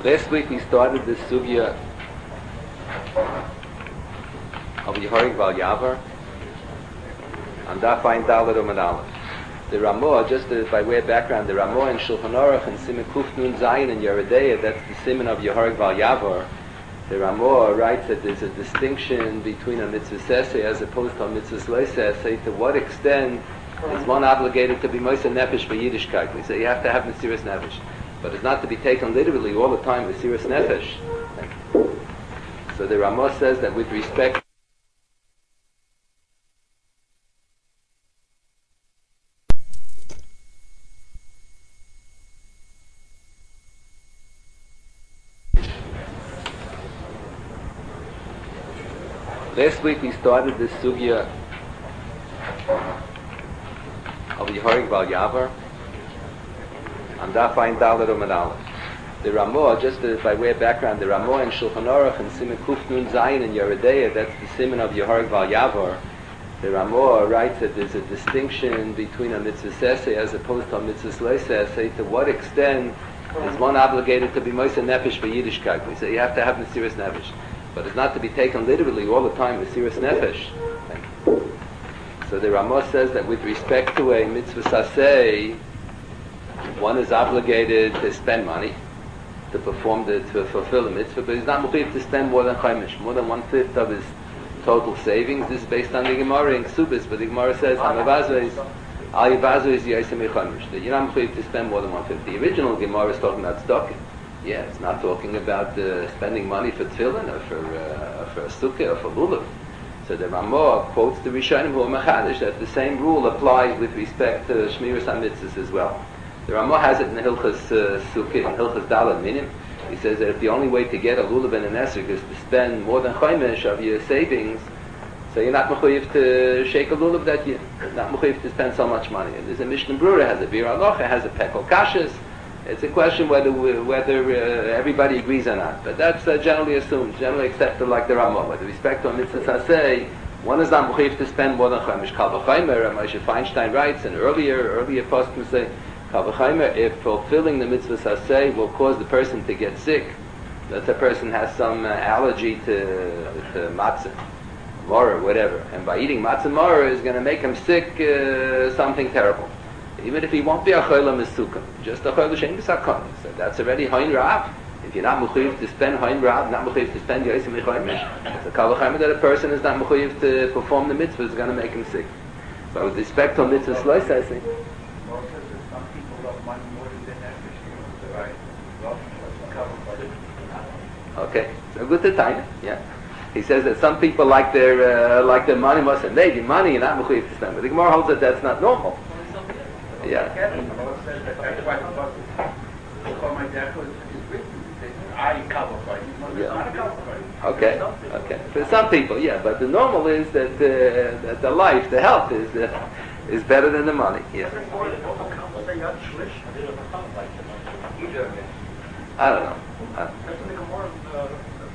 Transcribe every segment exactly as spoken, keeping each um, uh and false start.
Last week we started this sugya of Yehorig Val Yavar on Daf Ayin Daled Amud Aleph. The Ramah, just uh, by way of background, the Ramah in Shulchan Aruch and Siman Kuf Nun Zayin in Yeridea, that's the Siman of Yehorig Val Yavar. The Ramah writes that there's a distinction between a mitzvah seseh as opposed to a mitzvah lo seseh. To what extent is one obligated to be Moser Nefesh by Yiddishkeit? We say you have to have Mesiras Nefesh, but it's not to be taken literally all the time, Mesiras Nefesh. So the Ramah says that with respect Last week we started this sugya of Yehorig Val Yavar on Daf Ayin Daled Amud Aleph. The Ramah, just uh, by way of background, the Ramah in Shulchan Aruch and Siman Kuf Nun Zayin in Yeridea, that's the Siman of Yehorig Val Yavar. The Ramah writes that there's a distinction between a mitzvah seseh as opposed to a mitzvah lo seseh. To what extent is one obligated to be Moser Nefesh by Yiddishkeit? We say you have to have Mesiras Nefesh, but it's not to be taken literally all the time, Mesiras Nefesh. So the Ramah says that with respect to a mitzvah saseh, one is obligated to spend money to perform the, to fulfill the mitzvah, but he's not mochiv to spend more than chaimish, more than one fifth of his total savings. This is based on the Gemara in Ksubis, but the Gemara says Amavazo is Al Yavazo is Yaisem Chaimish, that you're not mochiv to spend more than one fifth. The original Gemara is talking about tzedakah. Yeah, it's not talking about uh, spending money for tefillin or for uh, for a sukkah or for lulav. So the Ramah quotes the Rishonim who are machadish that the same rule applies with respect to Shmiras HaMitzvahs as well. The Ramah has it in Hilchas uh, Sukkah, in Hilchas Daled Minim. He says that if the only way to get a lulav and an esrog is to spend more than chaimish of your savings, so you're not mechuyev to shake a lulav that year. Not mechuyev to spend so much money. And there's a Mishnah Brura, has a Bir Alocha, has a Pekel Kashas. It's a question whether whether uh, everybody agrees or not, but that's uh, generally assumed, generally accepted like the Ramah. With respect to a mitzvah saseh, one is not mechuyev to spend more than chaimish. Kal v'chaimer, Moshe Feinstein writes, and earlier earlier poskim say, Kal v'chaimer, if fulfilling the mitzvah saseh will cause the person to get sick, that the person has some uh, allergy to, to matzah, maror, whatever, and by eating matzah maror is going to make him sick, uh, something terrible. Even if he won't be a cholam misukam, just a cholam shein b'sakon. So that's already hain rav. If you're not mechuyev to spend hain rav, not mechuyev to spend yaisem mechaimish, it's a kal v'chaimer that a person is not mechuyev to perform the mitzvah is going to make him sick. But with respect to mitzvah lo seseh, okay, so good to time, yeah. He says that some people like their uh, like their money must have made money and not mechuyev to spend. But the Gemara holds that that's not normal. Yeah. Yeah. Okay. Okay. For some people, yeah, but the normal is that uh, that the life, the health is uh, is better than the money. Yeah. I don't know. I don't know.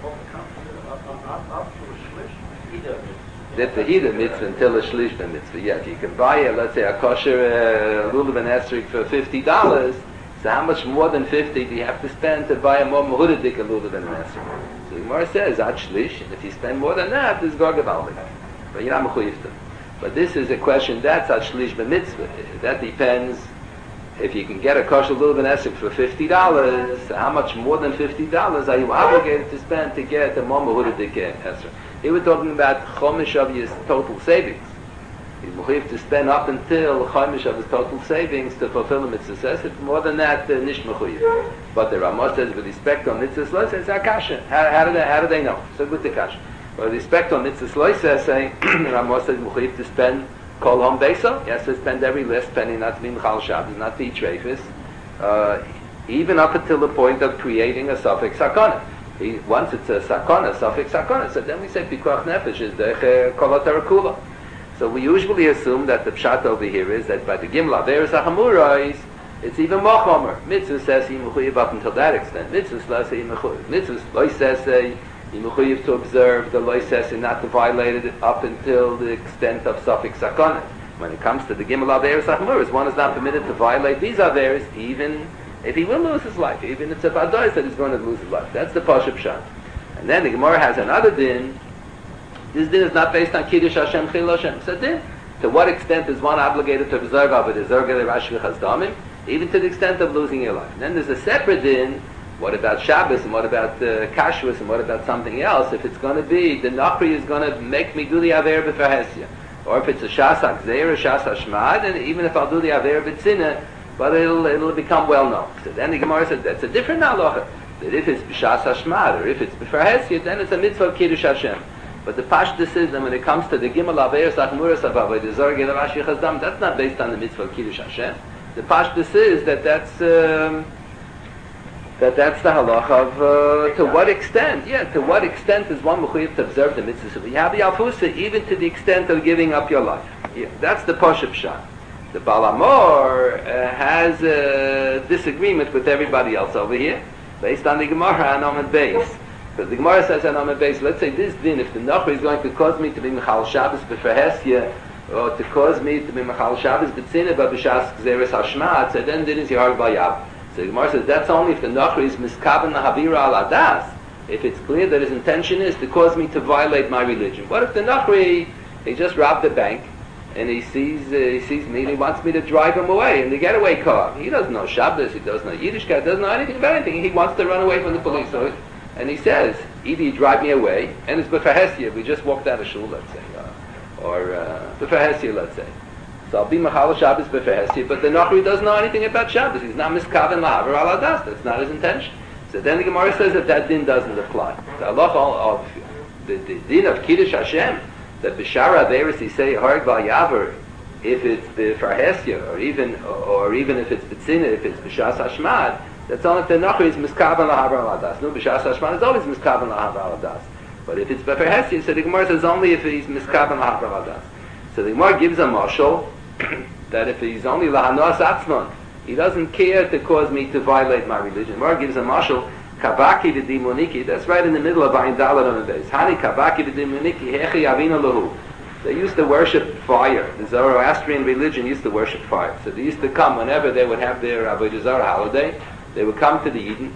That's the Hida mitzvah until a shlish mitzvah. Yeah, if you can buy a, let's say, a kosher uh, lulav and esrog for fifty dollars, so how much more than fifty do you have to spend to buy a more mehudadik lulav and esrog? So the Gemara says, ad shlish, and if you spend more than that, it's gorgavaldik. But you're not mechuyev to. But this is a question, that's ad shlish mitzvah. That depends, if you can get a kosher lulav and esrog for fifty dollars, how much more than fifty dollars are you obligated to spend to get a more mehudadik esrog? Here we're talking about chomish of his total savings. He's mechuyev to spend up until chomish of his total savings to fulfill the mitzvah. If more than that, uh, nish mechuyev. But the Ramah says, with respect on mitzvah lo seseh, it's akasha. How, how do they how do they know? So good to kasha. But with respect on mitzvah lo seseh, the Ramah says mechuyev to spend kol hom beso. He has to spend every last penny, not to be mechal shabbos, not to eat treifis, uh, even up until the point of creating a suffix sakana. He, once it's a sakana, suffix sakana, so then we say pikuach nefesh is the kol haterakula. So we usually assume that the pshat over here is that by the gimla averis hachamurais, it's even more chomer. Mitzvah says you mechuyev up until that extent. Mitzvah says you mechuyev. Mitzvah lo says you mechuyev to observe the lo says not to violate it up until the extent of suffix sakana. When it comes to the gimla averis hachamurais, one is not permitted to violate these averis even if he will lose his life, even if it's a Vadais that he's going to lose his life. That's the Pashup Pshat. And then the Gemara has another din. This din is not based on Kiddush Hashem, Chil Hashem. It's a din. To what extent is one obligated to observe of it? Even to the extent of losing your life. And then there's a separate din. What about Shabbos, and what about uh, Kashrus, and what about something else? If it's going to be, the Nachri is going to make me do the Aver B'Farhesia. Or if it's a Shas HaGzeir, Shas HaShmad, and even if I'll do the Aver B'Tzina, but it'll, it'll become well known. So then the Gemara said, that's a different halacha. That if it's B'Shas HaShmad, or if it's B'Farhesia, then it's a mitzvah of Kiddush Hashem. But the Pashtus is that when it comes to the Gimel Aver Sachmuras Avav, the Zor Gel Rashi Chazdam, that's not based on the mitzvah of Kiddush Hashem. The Pashtus is that that's... Um, that that's the halacha of uh, to what extent, yeah, to what extent is one mechuyev to observe the mitzvahs of Yavi Alfusa, even to the extent of giving up your life. Yeah, that's the Pashup Pshat. The Balamor uh, has a disagreement with everybody else over here, based on the Gemara and Amud Beis. Because the Gemara says on Amud Beis, let's say this din, if the Nachri is going to cause me to be Mechal Shabbos B'Farhesia, or to cause me to be Mechal Shabbos B'Tzina, but B'Shas Gzeres HaShmad, so then din is Yehar B'Yav. So the Gemara says that's only if the Nachri is miskaben Havira al Adas, if it's clear that his intention is to cause me to violate my religion. What if the Nachri, he just robbed the bank, and he sees uh, he sees me and he wants me to drive him away in the getaway car? He doesn't know Shabbos, he doesn't know Yiddishkeit, doesn't know anything about anything. He wants to run away from the police. So, and he says, either you drive me away, and it's B'Farhesia, we just walked out of shul, let's say, uh, or uh, B'Farhesia, let's say. So I'll be Machal Shabbos B'Farhesia, but the Nachri doesn't know anything about Shabbos. He's not miskaven lahaver al adas. That's not his intention. So then the Gemara says that that din doesn't apply. The Allah of the, the din of Kiddush Hashem, that B'Shara Averis he say Harg Val Yaver, if it's B'Farhesia, or even or even if it's B'Tzina, if it's B'Shas Hashmad, that's only if the Nachri is miskaven lahaver al adas. No, B'Shas Hashmad is always miskaven lahaver al adas. But if it's B'Farhesia, so the Gemara says only if he's miskaven lahaver al adas. So the Gemara gives a mashal that if he's only lahanos atzman, he doesn't care to cause me to violate my religion. Gemara gives a mashal, kabaki v'dimoniki. That's right in the middle of Ayin Daled on the base. Hani kabaki v'dimoniki hechi avina lahu. They used to worship fire. The Zoroastrian religion used to worship fire. So they used to come whenever they would have their Avodah Zarah holiday. They would come to the Eden,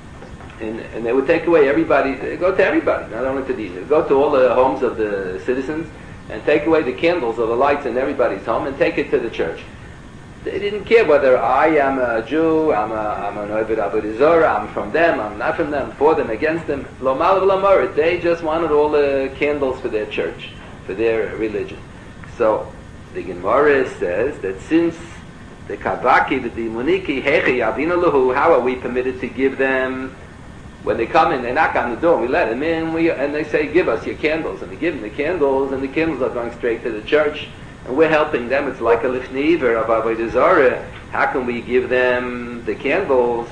and, and they would take away everybody. They go to everybody, not only to the Eden. They go to all the homes of the citizens and take away the candles or the lights in everybody's home and take it to the church. They didn't care whether I am a Jew, I'm a I'm an Ovid Avodah Zarah, I'm from them, I'm not from them, for them, against them. Lo malav lo morid. They just wanted all the candles for their church, for their religion. So the Gemara says that since the Kavaki, the Dimuniki, Hechi, Avinu Lahu, how are we permitted to give them? When they come in, they knock on the door, we let them in, we, and they say, give us your candles. And we give them the candles, and the candles are going straight to the church. And we're helping them. It's like a lifneiver of Avodah Zarah. How can we give them the candles?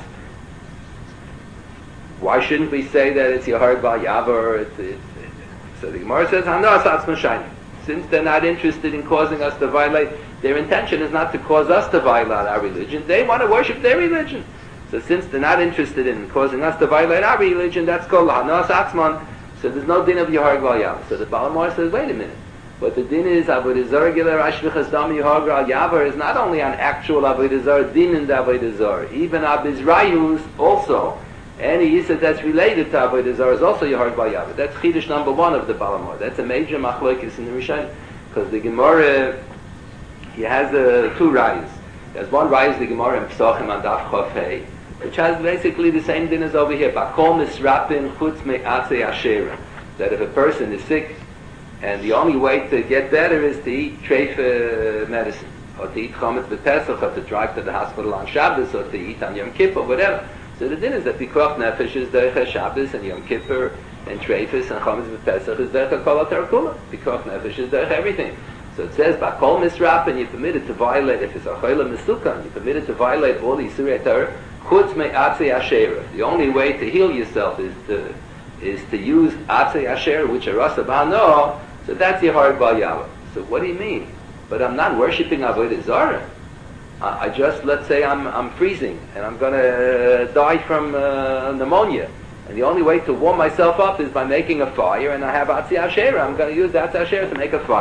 Why shouldn't we say that it's Yehar Bal Yavar? It's, it's, it's, so the Gemara says, Hanas Atzma Shayim. Since they're not interested in causing us to violate, their intention is not to cause us to violate our religion. They want to worship their religion. So since they're not interested in causing us to violate our religion, that's called Hanas Atzman. So there's no din of Yehar Bal Yavar. So the Balamor says, wait a minute. But the din is Avodah Zarah Gilar Ashvichas Dam Yehar Bal Yavar is not only on actual Avodah Zarah, din in the Avodah Zarah. Even Abizrayus also. Any Yisad that's related to Avodah Zarah is also Yehar Bal Yavar. That's Chidush number one of the Balamor. That's a major machlokes in the Rishon. Because the Gemara, he has uh, two rayas. There's one raya, the Gemara in Pesachim and Daf Chof Hei, which has basically the same din as over here. Bakom misrapin chutz me'atzei asherah. That if a person is sick, and the only way to get better is to eat treif medicine, or to eat chometz b'Pesach, or to drive to the hospital on Shabbos, or to eat on Yom Kippur, whatever. So the din is that pikuach nefesh is derech Shabbos, and Yom Kippur, and treifus, and chometz b'Pesach is derech kol haTorah. Pikuach nefesh is derech everything. So it says, Bakol misrapin, you're permitted to violate, if it's a choyle misukan, you're permitted to violate all the Yisurei Torah, chutz me'atzei asherah. The only way to heal yourself is to is to use atzei asherah, which are rasa b'hano. So that's Yehar Bal Yavar. So what do you mean? But I'm not worshipping Avodah Zarah. I, I just, let's say I'm I'm freezing and I'm going to die from uh, pneumonia. And the only way to warm myself up is by making a fire, and I have atzei asherah. I'm going to use atzei asherah to make a fire.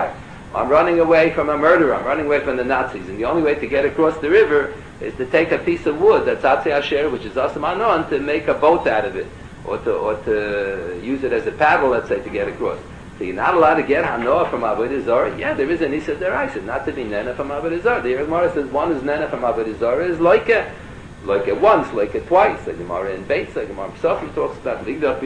I'm running away from a murderer, I'm running away from the Nazis, and the only way to get across the river is to take a piece of wood that's Atzei Asher, which is Asam Anon, to make a boat out of it, or to, or to use it as a paddle, let's say, to get across. So you're not allowed to get Hanoah from Avodah Zarah? Yeah, there is an Issa Deraisa, not to be Nena from Avodah Zarah. The Gemara says one is Nena from Avodah Zarah is like it. Like it once, like it twice. The Gemara in Beitz, the Gemara in Pesachim talks about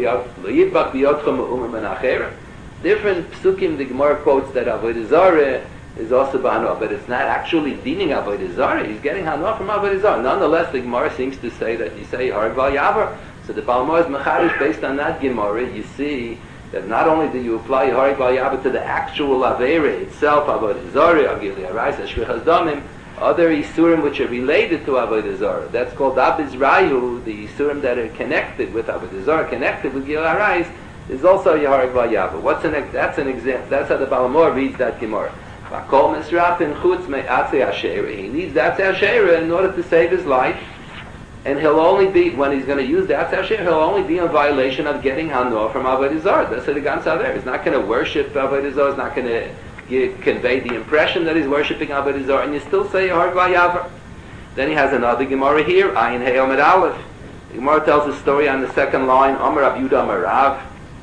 different psukim. The Gemara quotes that Avodah Zarah is also Hanoah, but it's not actually dining Avodah Zarah. He's getting Hanoah from Avodah Zarah. Nonetheless, the Gemara seems to say that you say Harag Bal Yavar. So the Balmor is Mecharish based on that Gemara. You see that not only do you apply Harag Bal Yavar to the actual Avera itself, Avodah Zarah, Agili Arayis, Shvichas Damim, other Isurim which are related to Avodah Zarah. That's called Abiz Rayu, the Isurim that are connected with Avodah Zarah, connected with Gil Arayis, is also Yaharag Bal Yavar. What's an that's an example? That's how the Balmor reads that Gemara. Bakol Misrafin Chutz Me Atzei Asher. He needs Atzei Asher in order to save his life, and he'll only be when he's going to use the Atzei Asher, he'll only be in violation of getting Hanoah from Avodah Zarah. That's the Gans Aver. He's not going to worship Avodah Zarah. He's not going to You convey the impression that he's worshipping Avodah Zarah, and you still say Harag Bal Yavar. Then he has another Gemara here, Ayin Hey Omed Aleph. The Gemara tells a story on the second line, Amar Rav Yudah Amar Rav.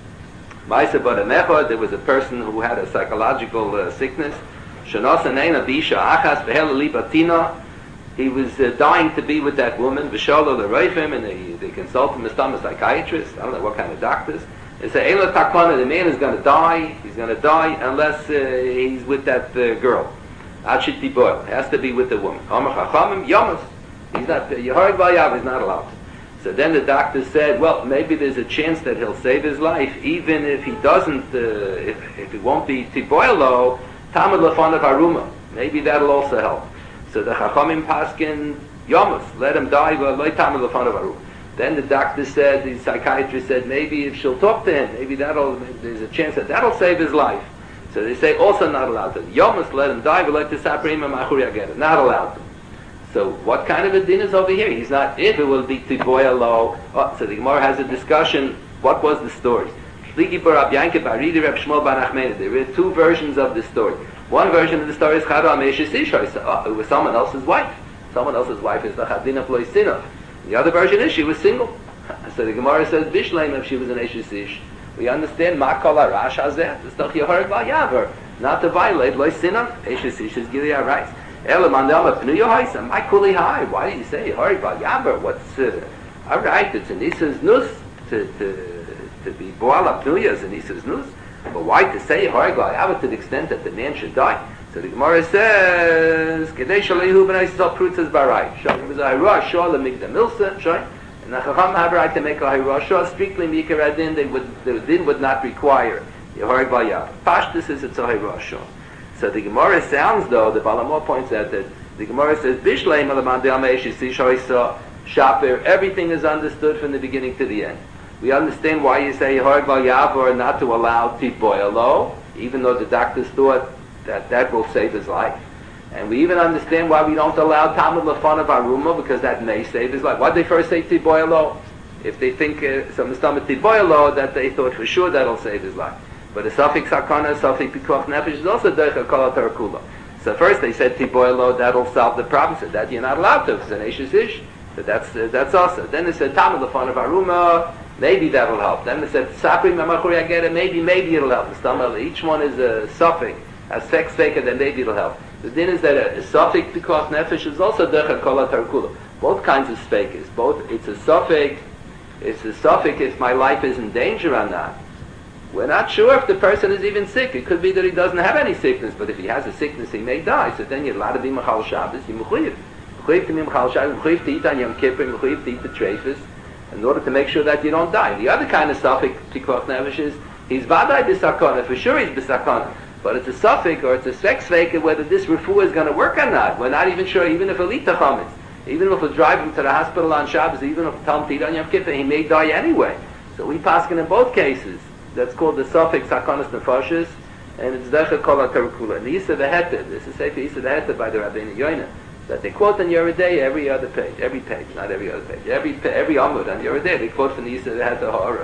Ma'aseh Baramecha, there was a person who had a psychological uh, sickness. Shanos Aneina Bisha Achas Behel Libatina. He was uh, dying to be with that woman. V'shalo L'Reifim, and they, they consult him, a psychiatrist. I don't know what kind of doctors. They say, Eila Takwana, the man is going to die, he's going to die unless uh, he's with that uh, girl. Achit Tiboil, has to be with the woman. Amar Chachamim, Yomas. He's not, Yaharag Bal Yavar is not allowed. So then the doctor said, well, maybe there's a chance that he'll save his life, even if he doesn't, uh, if, if it won't be Tiboilo, Tamad Lefanav Haruma. Maybe that'll also help. So the Chachamim Paskin, Yomas, let him die, but Loi Tamad Lefanav Haruma. Then the doctor said, the psychiatrist said, maybe if she'll talk to him, maybe that'll, maybe there's a chance that that'll save his life. So they say, also not allowed to. Yomas, let him die, but let the Saprim and Machuri Agera. Not allowed to. So what kind of a din is over here? He's not, if it will be Tiboya Lo. Oh, so the Gemara has a discussion, what was the story? There were two versions of the story. One version of the story is Chara Ameshes Isha. Oh, it was someone else's wife. Someone else's wife is the Chadina Ploisinov. The other version is she was single. So the Gemara says, Bishleim, if she was an Eshes Ish. We understand, Makal Arash Hazeh, it's doch Yaharag Bal Yavar, not to violate Loisinov, Eshes Ish is Gili Arayis. Elamandama Pnuya Haisa, my Kuli Hai, why do you say Yaharag Bal Yavar? What's, uh, alright, it's an Isa's Nus, to, to, to be Boala Pnuya is an Isa's Nus, but why to say Yaharag Bal Yavar to the extent that the man should die? So the Gemara says, Kedei Shalehu ben Aisal Prutzas Barai. Shal was a Hirah Shah Lemigda Milsa, Shai. And the Chacham have right to make a Hirah Shah, strictly Mikar Adin, they would, the din would not require Yaharag Bal Yavar. Pashtus is it's a Hirah Shah. So the Gemara sounds though, the Balamor points out that the Gemara says, Bishleim Alamandel Meishi Sishoisa Shapir, everything is understood from the beginning to the end. We understand why you say Yaharag Bal Yavar not to allow Tiboyalo, even though the doctors thought that that will save his life. And we even understand why we don't allow Talmud Lefanav Haruma, because that may save his life. Why did they first say Tiboyalo? If they think uh, some Mistamah Tiboyalo, that they thought for sure that'll save his life. But the Safik Sakana, Safik Pikuach Nefesh is also Derech HaKol HaTarakula. So first they said Tiboyalo, that'll solve the problem. So that you're not allowed to, it's an Eishes Ish. So that's, uh, that's also. Then they said Talmud Lefanav Haruma, maybe that'll help. Then they said Saprim Mamachuri Agera, maybe, maybe it'll help. Each one is a Safik. A sex faker, then maybe it'll help. The din is that a suffix because nefesh is also derech kol tarkula. Both kinds of fakers. Both, it's a suffix, it's a suffix if my life is in danger or not. We're not sure if the person is even sick. It could be that he doesn't have any sickness, but if he has a sickness, he may die. So then you're allowed to be machal Shabbos. You're mechuyev. Mechuyev to be machal Shabbos. Mechuyev to eat on Yom Kippur. Mechuyev to eat the treifus, in order to make sure that you don't die. The other kind of suffix because nefesh is he's vaday b'sakana. For sure he's b'sakana. But it's a suffix or it's a sex faker whether this refuah is going to work or not. We're not even sure, even if Elita chametz. Even if we drive him to the hospital on Shabbos, even if we tell him to eat on Yom Kippur, he may die anyway. So we paskin in both cases. That's called the suffix Hakonas Nefashis, and it's Decha Kol HaTarakula. And the Yisa V'Heter, this is Sefer Yisa V'Heter by the Rabbeinu Yoina, that they quote on Yoreh De'ah every other page, every page, not every other page, every every Amud on Yoreh De'ah, they quote from the Yisa V'Heter Ha'aruch.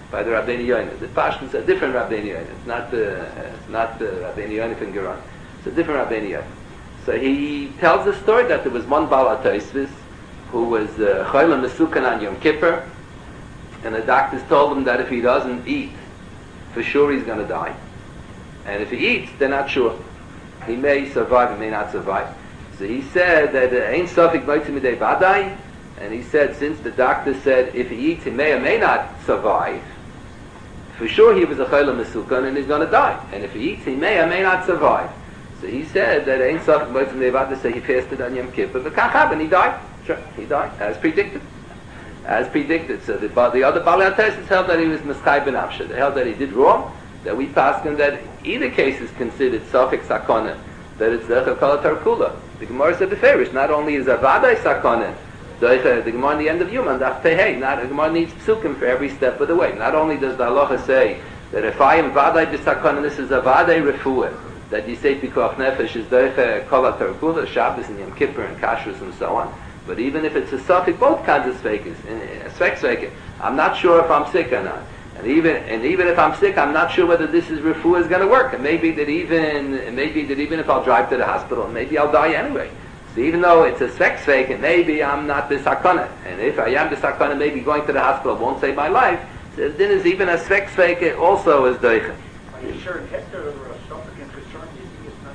by the Rabbeinu Yonah. The Pashtus is a different Rabbeinu Yonah. It's not the it's not the Rabbeinu Yonah from Geron. It's a different Rabbeinu Yonah. So he tells the story that there was one Baal HaTosfos who was Choyle Mesukan on Yom Kippur, and the doctors told him that if he doesn't eat, for sure he's going to die. And if he eats, they're not sure. He may survive, he may not survive. So he said that Ein Sofik Moitzi Midei Vadai, and he said since the doctor said if he eats, he may or may not survive, for sure he was a Choyle Mesukan and he's going to die. And if he eats, he may or may not survive. So he said that Ein Sofik Moitzi Midei Vadai, so he fasted on Yom Kippur, but Kach happened, he died. Sure, he died, as predicted. As predicted. So the, the other Baal HaTosfos held that he was Mischai ben Afsha. They held that he did wrong, that we passed him that either case is considered Sofik Sakona, that it's Deicha Kol HaTarkula. The Gemara said beferish, not only is Avadai Sakona, the Gemara in the end of Yom, Daf Tehei, not the Gemara needs psukim for every step of the way. Not only does the halacha say that if I am Vadai B'Sakona, this is Avadai Refuah, that you say Pikuach Nefesh is Deicha Kol HaTarkula, Shabbos and Yom Kippur and Kashrus and so on. But even if it's a suffix, both kinds of sveikas, svek I'm not sure if I'm sick or not. And even and even if I'm sick, I'm not sure whether this is refuah is going to work. It may be that even it may be that even if I'll drive to the hospital, maybe I'll die anyway. So even though it's a svek sveik, maybe I'm not bisakana. And if I am bisakana, maybe going to the hospital won't save my life. So then is even a svek sveik also is doicha. Are you sure Hector or a suffix and concern is not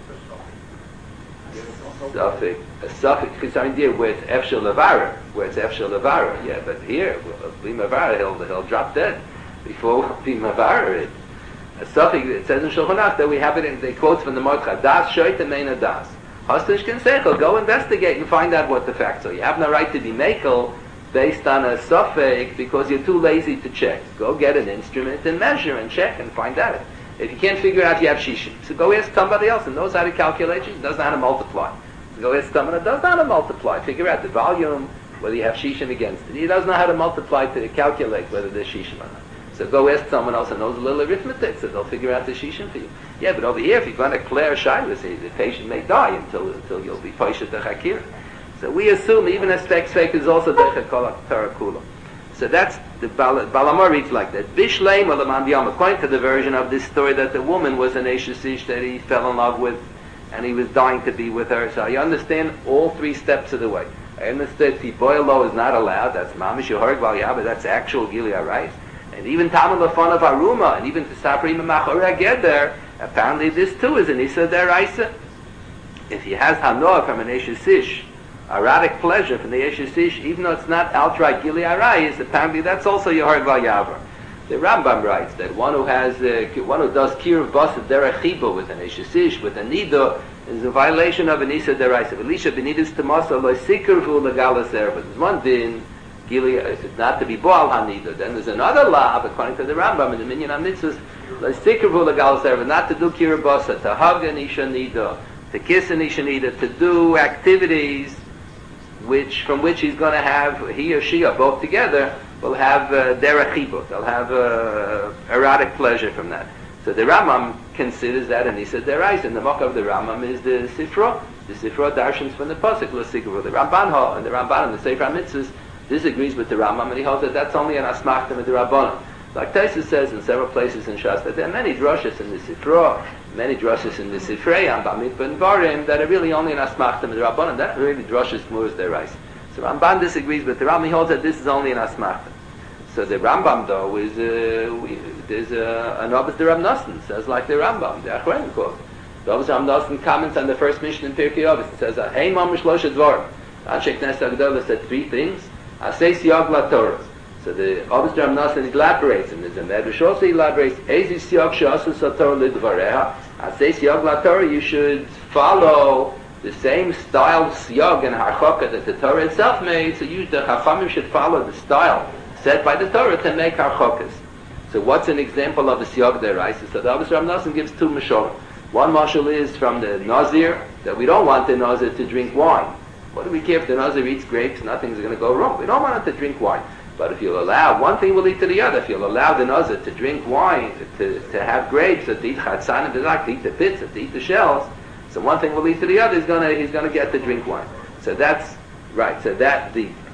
considered a suffix? Suffix, a suffix concern idea where it's efshel levara, where it's efshel levara. Yeah, but here, b'mavara, he'll he'll drop dead before b'mavara. It a suffix. It says in Shulchan Aruch that we have it in the quotes from the Mordechai Das Shoyt and Meina Das. Hostage can seichel. Go investigate and find out what the facts are. You have no right to be mekel based on a suffix because you're too lazy to check. Go get an instrument and measure and check and find out. If you can't figure out, you have shishim. So go ask somebody else who knows how to calculate it, doesn't know how to multiply. So go ask someone who does know how to multiply. Figure out the volume, whether you have shishim against it. He doesn't know how to multiply to calculate whether there's shishim or not. So go ask someone else who knows a little arithmetic, so they'll figure out the shishim for you. Yeah, but over here, if you're going to clear shilas, the patient may die until until you'll be paishet the chakir. So we assume even a spek spek is also decha kol tarakula. So that's the Balamor reads like that. Bishleim olaman biyam. According to the version of this story, that the woman was an Eshes Ish that he fell in love with, and he was dying to be with her. So I understand all three steps of the way. I understand Tiboyalo is not allowed. That's Mamish Yoharg Val Yabba. That's actual Gilead rice. And even Taman Lafon of Aruma, and even Tisapri Mamachora Geder. Apparently, this too is an Issa Deraisa. If he has Hanoah from an Eshes Ish, erotic pleasure from the Eshes Ish, even though it's not outright Gilead rice, apparently that's also Yoharg Val Yabba. The Rambam writes that one who has, uh, one who does Kiruv Basad Derech Chibo with an Eshes Ish, with a Nido, is a violation of an Issa Deraisa. Elisha Benidus Tamasa Lo Sikervu Legalas Erba. There's one din, Gilead, it's not to be Boal HaNido. Then there's another law, according to the Rambam, in the Minyan HaMitzvahs, Lo Sikervu Legalas Erba, not to do Kiruv Basad, to hug an Isha Nido, to kiss an Isha Nido, to do activities which, from which he's going to have, he or she, or both together, will have derech chibuk. They'll have uh, erotic pleasure from that. So the Rambam considers that an Issa Deraisa. And the mock of the Rambam is the Sifra. The Sifra darshans from the pasuk Lo Sikervu. The Ramban and the Ramban and the Sefer HaMitzvahs disagrees with the Rambam, and he holds that that's only an asmachta with the Rabbanon. Like Taisus says in several places in Shas that there are many drushes in the Sifra, many drushes in the Sifrei, and Bamidbar and Varim that are really only an asmachta with the Rabbanon. That really drushes Murs Deraisa. So Ramban disagrees with the Rambam. He holds that this is only an asmachta. So the Rambam though is uh, we, there's uh, an Obis the Rav Nosson says like the Rambam, the Achronim quote. The Obis Rav Nosson comments on the first mission in Pirkei Avos. It says, "Hey Mamish Loshe Dvarim." Anshe Knesset Agdola said three things. Asay Siyag LaTorah. So the Obis Rav Nosson elaborates, and there's a Medrash also elaborates. Ezi Siyag She'asu Satorah Lidvareha. Asay Siyag LaTorah. You should follow the same style Siyag and Harchaka that the Torah itself made. So you, the Chachamim, should follow the style set by the Torah to make harchokas. So what's an example of the siyag deraisa? So the Obis Rav Nosson gives two mashalim. One mashal is from the Nazir, that we don't want the Nazir to drink wine. What do we care if the Nazir eats grapes? Nothing's going to go wrong. We don't want him to drink wine. But if you'll allow, one thing will lead to the other. If you'll allow the Nazir to drink wine, to, to have grapes, to eat chatzan and to eat the pits, to eat the shells, so one thing will lead to the other. He's going to he's going to get to drink wine. So that's right. So that the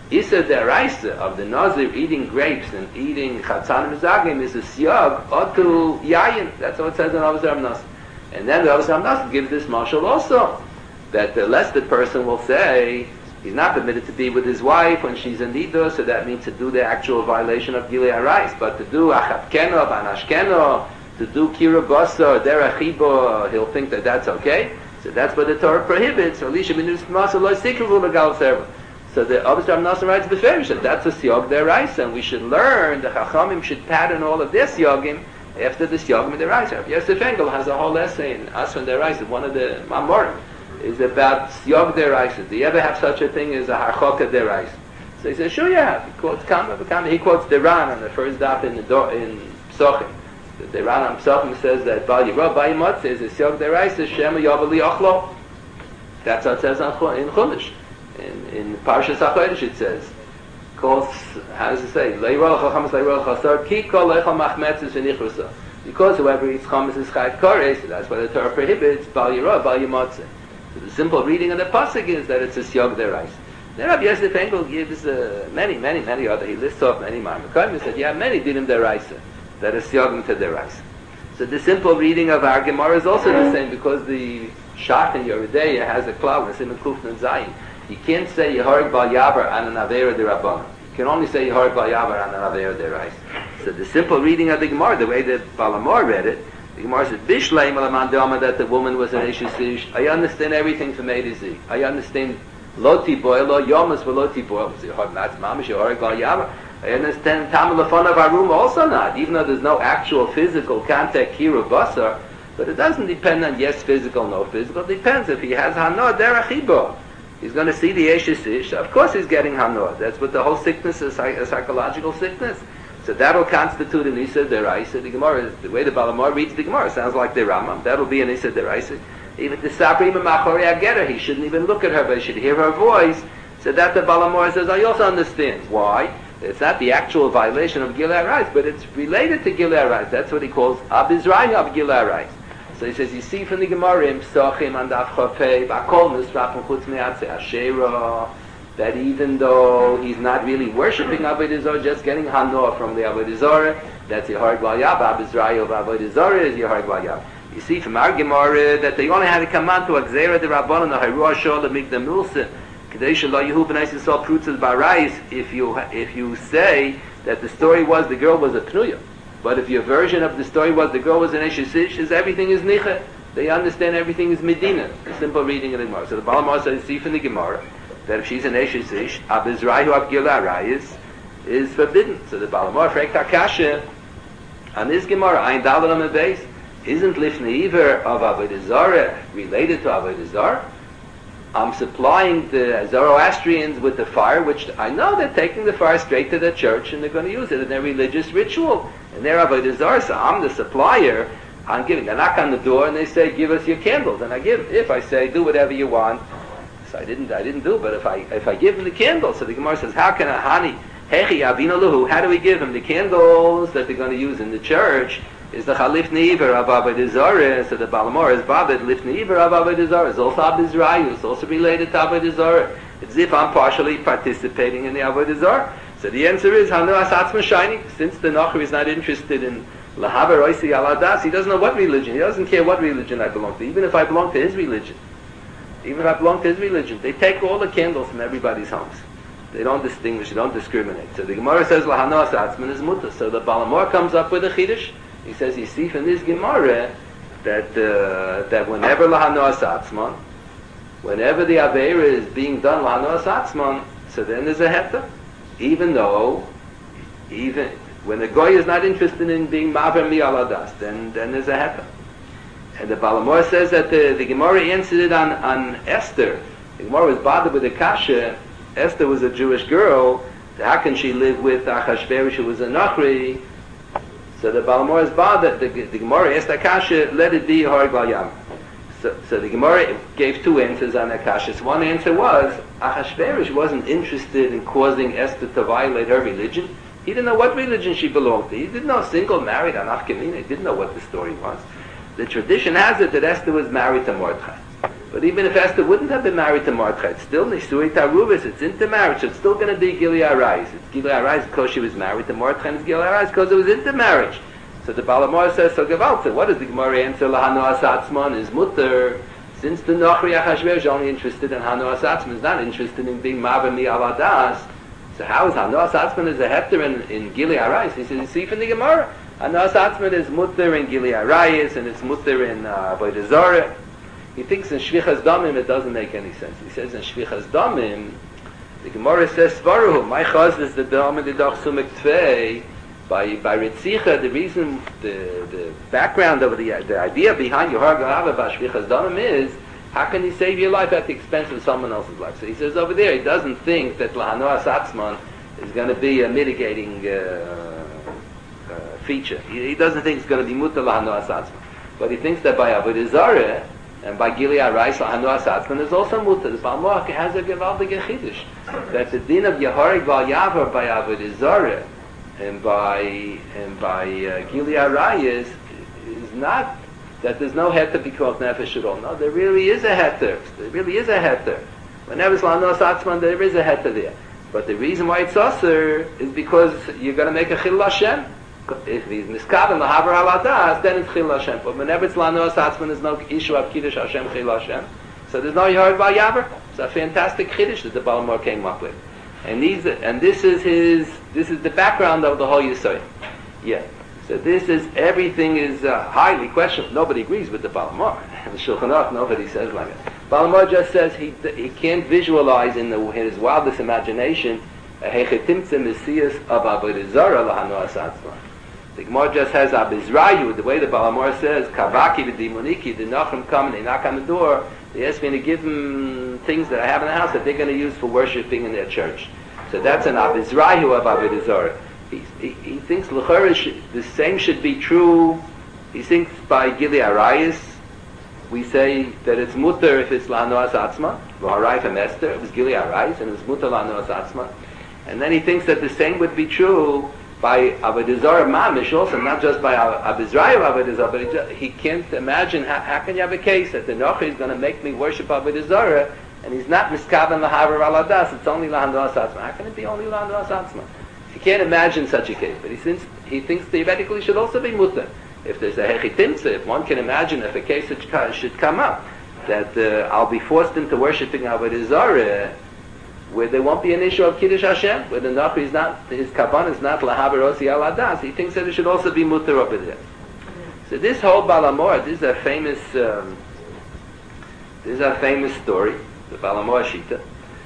Issa deraisa of the Nazir eating grapes and eating chatzan mizagim is a siyag otu yayin. That's what it says in Avos Ramnas. And then the Avos Ramnas gives this mashal also, that the less the person will say, he's not permitted to be with his wife when she's in nidus, so that means to do the actual violation of Gilei Harais. But to do achavkeno, banashkeno, to do kira basa, derachibo, he'll think that that's okay. So that's what the Torah prohibits. So Elisha minus masa lo sikruvu legal serva. So the Avos Ramnas writes beferish that that's a siyag deraisa, and we should learn, the Chachamim should pattern all of their siyagim after the siyagim deraisa. Yosef Engel has a whole essay in Aswan deraisa, one of the Mamorim, is about siyag deraisa. Do you ever have such a thing as a harchoka deraisa? So he says, sure you have. He quotes Kama, Kama. He quotes the Ran on the first daf in the do, in Psochim. The Ran on Psochim says that Bal Yirah Bayimot is a siyag deraisa, Shema Yavali Ochlo. That's what it says in Chumash. In, in Parshas HaChodesh it says, calls, how does it say? Leirol chachamas leirol chasar, ki kol leichal machmetzes v'nichrusa. Because whoever eats chametz is chayv kares, so that's why the Torah prohibits Bal Yirah, Bal Yimotzeh. So the simple reading of the pasuk is that it's a siyag deraisa. Then Rabbi Yosef Engel gives uh, many, many, many other, he lists off many ma'amim. He said, yeah, many dinim deraisa, that is siyagim to deraisa. So the simple reading of our Gemara is also the same, because the Shach in Yeridea has a cloud, it's in the Kuf Nun Zayin. You can't say Yehorig Bal Yavar and an Avera de Rabbanon. You can only say Yehorig Bal Yavar and an Avera de Rais. So the simple reading of the Gemara, the way that Balamor read it, the Gemara said, Bishleim alaman de'ama, that the woman was an Eishes. I understand everything from A to Z. I understand Loti Boil, Lo Yomas Veloti Boil. That's Mamish Yehorig Bal Yavar. I understand Tamalafon of our room also not, even though there's no actual physical contact here of Basar. But it doesn't depend on yes physical, no physical. It depends if he has Hanoah Derachibo. He's going to see the Eshes Ish. Of course he's getting Hanoah. That's what the whole sickness is, a psychological sickness. So that'll constitute an Isa Deraisa. The Gemara, the way the Balamor reads the Gemara, sounds like the Rambam. That'll be an Isa Deraisa. Even the Sabri Machori Agera, he shouldn't even look at her, but he should hear her voice. So that the Balamor says, I also understand. Why? It's not the actual violation of Gilei Harais, but it's related to Gilei Harais. That's what he calls Abizrayim of Gilei Harais. So he says, you see from the Gemara in Psochim and Daf Chafei, Bakol Nusrapim Chutz Me'atzeh Asherah, that even though he's not really worshipping Avodah Zarah, just getting Hanoah from the Avodah Zarah, that's Yehorig Bal Yavar. Abizrayim of Avodah Zarah is Yehorig Bal Yavar. You see from our Gemara that they only had to come on to Agzera de Rabbanon, the Haruah Shol, the Migdam Milsa, Kadesha Lo Yehu B'nai Yisrael Prutzes Barais, if you if you say that the story was the girl was a Pnuya. But if your version of the story was the girl was an Eshes Ish, everything is Nicha. They understand everything is Medina. The simple reading of the Gemara. So the Balamar says, see from the Gemara, that if she's an Eshes Ish, Abizrayu of Gilei Harais is forbidden. So the Balamar, Frek Takasha, on this Gemara, Ein Dalad on the base, isn't Lifnei Iver of Avodah Zarah related to Avodah Zarah? I'm supplying the Zoroastrians with the fire, which I know they're taking the fire straight to the church and they're going to use it in their religious ritual. And they're Avodah Zarah, so I'm the supplier. I'm giving. They knock on the door and they say, give us your candles. And I give. If I say, do whatever you want. So I didn't I didn't do, but if I if I give them the candles, so the Gemara says, how can a hani, hechi avina luhu, how do we give them the candles that they're going to use in the church? Is the Chalif Neiver of Avodah Zarah, so the Balamor is Babed, Lif Neiver of Avodah Zarah, is also Abizrayu, it's also related to Avodah Zarah. It's as if I'm partially participating in the Avodah Zarah. So the answer is, Hanu Asatzma Shining, since the Nachri is not interested in Lahaber Oisi Aladas, he doesn't know what religion, he doesn't care what religion I belong to, even if I belong to his religion. Even if I belong to his religion. They take all the candles from everybody's homes. They don't distinguish, they don't discriminate. So the Gemara says, Lahanu Asatzman is Muta. So the Balamor comes up with a Chiddush. He says, you see from this Gemara that uh, that whenever Lahanu Asatzman, whenever the Aveira is being done Lahanu Asatzman, so then there's a Heta. Even though, even when the Goy is not interested in being Maver Mi Aladas, then, then there's a Heta. And the Balamor says that the, the Gemara answered it on, on Esther. The Gemara was bothered with the Kasha. Esther was a Jewish girl. How can she live with Achashverosh, who was a Nachri? So the Balamor is bothered. The, the Gemara asked Akasha, let it be Yehorig Bal Yavar. So, so the Gemara gave two answers on Akasha. So one answer was, Achashverosh wasn't interested in causing Esther to violate her religion. He didn't know what religion she belonged to. He didn't know single married Anach Kamina. He didn't know what the story was. The tradition has it that Esther was married to Mordechai. But even if Esther wouldn't have been married to Mordechai, it's still Nisui Taruvis, it's intermarriage, so it's still going to be Gilead Arayis. It's Gilead Arayis because she was married to Mordechai, and it's Gilead Arayis because it was intermarriage. So the Balamor says, so Gevalta, what does the Gemara answer? Lahanoas Atzman is mutter. Since the Nochri Achashverosh is only interested in Hanoas Atzman, is not interested in being Mavami Aladas. So how is Hanoas Atzman is a hector in, in Gilead Arayis? He says, you see from the Gemara, Hanoas Atzman is mutter in Gilead Arayis, and it's mutter in uh, Avodah Zarah. He thinks in Shvichas Damim it doesn't make any sense. He says in Shvichas Damim, the Gemara says, Svaruhu, my chaz is the Dam and the Dach Sumek Tvei. By by Ritzicha, the reason, the the background of the the idea behind Yohar Gahava Bashvichas Damim is, how can you save your life at the expense of someone else's life? So he says over there, he doesn't think that Lahanoas Atzman is going to be a mitigating uh, uh, feature. He, he doesn't think it's going to be Mutter Lahanoas Atzman. But he thinks that by Avodah Zarah, and by Gilead Arayis, Lahanoas Atzman is also Mutter. The Balmoach has a Gevaldige Chiddush, that the din of Yehorig Val Yavar by Avodah Zarah, and by and by uh, Gilead Arayis is not that there's no heter because nefesh at all. No, there really is a heter. There really is a heter. Whenever it's Lahanoas Atzman, there is a heter there. But the reason why it's aser is because you're going to make a chil Hashem. If he's miskaven lahaver aladas, then it's chil Hashem. But whenever it's Lahanoas Atzman, there's no issue of kiddush Hashem chil Hashem. So there's no Yehorig Val Yavar. It's a fantastic chiddush that the Balamor came up with. And these, and this is his, this is the background of the whole Yisrael. Yeah. So this is, everything is uh, highly questionable. Nobody agrees with the Balamor. The Shulchan Aruch, nobody says like it. Balamor just says he he can't visualize in, the, in his wildest imagination a hechetimtze messias of Avodah Zarah lahanoas atzman. The Gemara just has Abizrayu, the way the Balamor says, Kavaki v'dimoniki, the Nachum come and they knock on the door, they ask me to give them things that I have in the house that they're going to use for worshiping in their church. So that's an Abizrayu of Avodah Zarah. He, he, he thinks L'chara the same should be true. He thinks by Gilead Arayis, we say that it's mutter if it's Lahanoas Atzman. V'harai from Esther, it was Gilead Arayis, and it was mutter Lahanoas Atzman. And then he thinks that the same would be true by Avodah Zarah Mamish also, not just by Abizrayu Avodah Zarah, but he, just, he can't imagine how, how can you have a case that the Nochi is going to make me worship Avodah Zarah, and he's not miskaven lahaver aladas, it's only Lahanoas Atzman. How can it be only Lahanoas Atzman? He can't imagine such a case, but he thinks, he thinks theoretically should also be mutter. If there's a hechitimtze, if one can imagine if a case should come up, that uh, I'll be forced into worshipping Avodah Zarah, where there won't be an issue of Kiddush Hashem, where the Nachri is not, his Kavan is not lahaver osi aladas, he thinks that it should also be mutter over there. So this whole Balamor, this is a famous, um, this is a famous story, the Balamor Shita.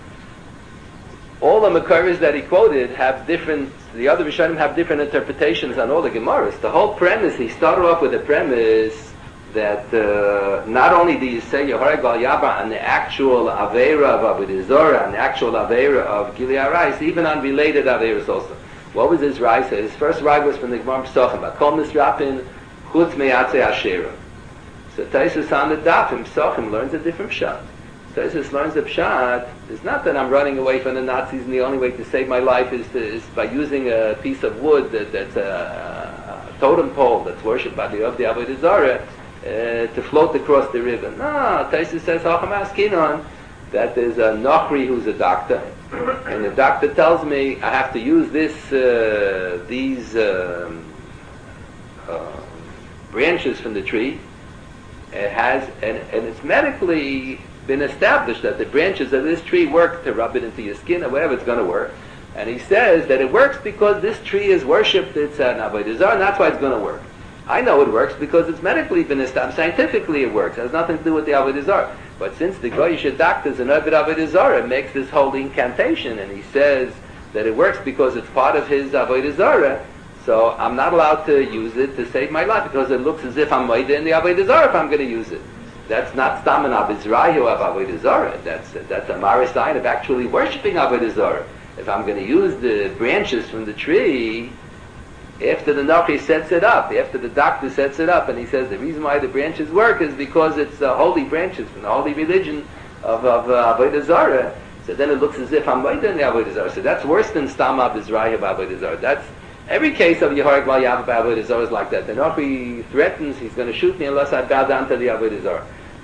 All the Makaris that he quoted have different, the other Rishonim have different interpretations on all the Gemaras. The whole premise, he started off with the premise that uh, not only do you say Yehorig Val Yavar on the actual Aveira of Avodah Zarah, on the actual Aveira of Gilead Arayis, even on related Aveiras also. What was his Rai? His first Rai was from the Gemara Pesachim, Bakol Misrapin Chutz Me'atzei Asherah. So Taisus on the Daf in Pesachim learns a different shot. Taisus learns the pshat. It's not that I'm running away from the Nazis and the only way to save my life is, to, is by using a piece of wood that, that's a, a totem pole that's worshipped by the of the Avodah Zarah uh, to float across the river. No, Taisus says Hacham Askinon that there's a Nochri who's a doctor, and the doctor tells me I have to use this uh, these um, uh, branches from the tree. It has and, and it's medically been established that the branches of this tree work to rub it into your skin or whatever it's going to work. And he says that it works because this tree is worshipped, it's an Avodah Zarah, and that's why it's going to work. I know it works because it's medically been established, scientifically it works, it has nothing to do with the Avodah Zarah. But since the Goyish doctors and Ovid Avodah Zarah makes this whole incantation, and he says that it works because it's part of his Avodah Zarah, so I'm not allowed to use it to save my life because it looks as if I'm Moida in the Avodah Zarah if I'm going to use it. That's not Staman Abizrayu of Avodah Zarah. That's that's a Mara sign of actually worshipping Avodah Zarah. If I'm going to use the branches from the tree, after the Nochi sets it up, after the doctor sets it up, and he says the reason why the branches work is because it's uh, holy branches from the holy religion of, of uh, Avodah Zarah. So then it looks as if I'm right in the Avodah Zarah. So that's worse than Stam Abizrayu of Avodah Zarah. That's every case of Yehorig Val Yavar Avodah Zarah is like that. The Nochi threatens he's going to shoot me unless I bow down to the Avodah Zarah.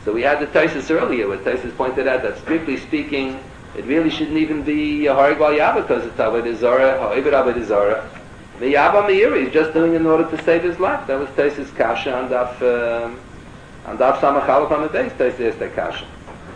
So we had the Taisus earlier, where Taisus pointed out that strictly speaking, it really shouldn't even be a Harig Bal Yava because it's Avodah Zarah, Ha'ibed Avodah Zarah. The Yava Meiri is just doing it in order to save his life. That was Taisus Kasha and Daf um, and Daf Samach Aleph on the base. Taisus is the Kasha.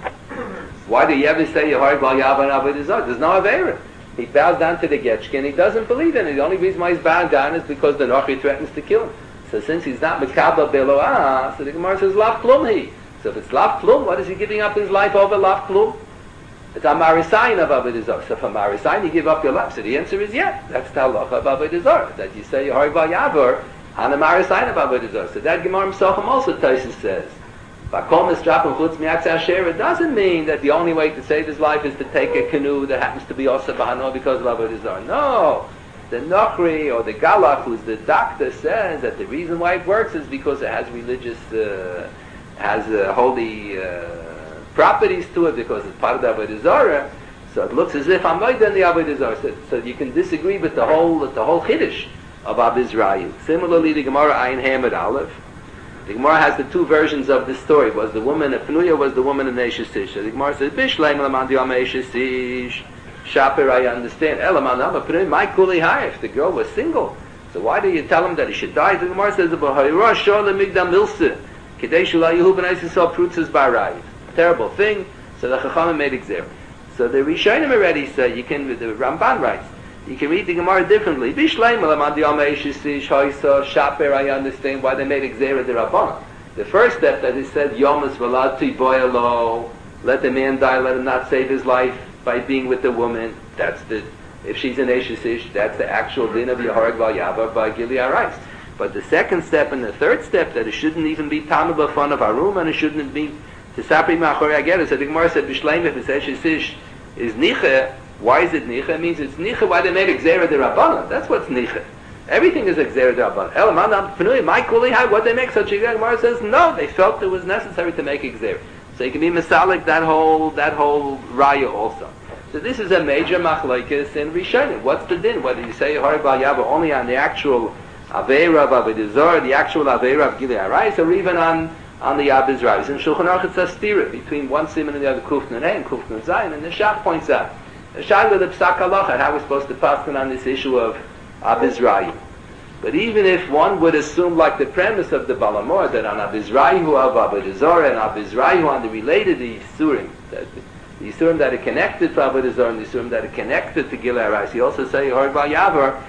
Why do you ever say Harig Bal Yava and Avodah Zarah? There's no Aveira. He bows down to the Getchkin. He doesn't believe in it. The only reason why he's bowing down is because the Nochri threatens to kill him. So since he's not Mekabel Beloah, so the Gemara says Lav Klum he. So if it's Lav Klum, what is he giving up his life over Lav Klum? It's a Marisayin of Avodah Zarah. So for Marisayin, you give up your life. So the answer is yes. That's the halacha of Avodah Zarah. That you say Harig Bal Yavar on a Marisayin of Avodah Zarah. So that Gemara Mesochem also Taisus says. Vakom Mistrapim Chutz Mi'atz Asher. It doesn't mean that the only way to save his life is to take a canoe that happens to be Osa Bahano because of Avodah Zarah. No. The Nochri or the Galach, who's the doctor, says that the reason why it works is because it has religious, uh, has uh, holy uh, properties to it, because it's part of the Avodah Zarah. So it looks as if I'm right in the Avodah Zarah. So, so you can disagree with the whole, with the whole Chiddush of Abizrayu. Similarly, the Gemara Ayin Hamid Aleph. The Gemara has the two versions of this story. Was the woman a Pnuya? Was the woman a Neishes Ish? The Gemara says, "Bishleim lamandi Neishes Ish." Shaper, I understand. Elaman Amma Pnuya. My kuli high. If the girl was single, so why do you tell him that he should die? The Gemara says, "B'hayra shor lemigdam milse kedei shula yehu b'nei Yisrael prutzes barayi." Terrible thing. So the Chachamim made exer. So the Rishonim already say you can. The Ramban writes. You can read the Gemara differently. Bishleim lamandi Neishes Ish hoysa shaper. I understand why they made exer the Rabbanan. The first step that he said yomas velati boyalo. Let the man die. Let him not save his life by being with the woman. That's the, if she's an Eishes Ish, that's the actual din of Yehorig Bal Yavar by Gili Arais. But the second step and the third step, that it shouldn't even be Tamaba fun of our room, and it shouldn't be to Sapri Machori Agera. So the Gemara said, Bishleim, if it's Eishes Ish is Niche, why is it Niche? It means it's Niche, why they made Exera de Rabbanan. That's what's Niche. Everything is Exera de Rabbanan. Elaman, Pnui, my Kuli, what they make such a Exera? Gemara says, no, they felt it was necessary to make Exera. So you can be Masalik that whole, that whole Raya also. So this is a major machlokes in Rishonim. What's the din? Whether you say Harig Bal Yavar only on the actual Aveira of Avodah Zarah, the actual Aveira of Gili Arais, or even on, on the Abiz Rais. In Shulchan Aruch it's a stira between one siman and the other, Kuf Nun Hey and Kuf Nun Zayin, and the Shach points out, the Shach with the Psak Halacha, how we're supposed to pass on this issue of Abiz Rais. But even if one would assume, like the premise of the Balamor, that on Abiz Rayu of Avodah Zarah and Abiz Rayu on the related Yisurim, that the Yisurim that are connected to Avodah Zarah and the Yisurim that are connected to Gilei Arais, you also say Harig Bal Yavar,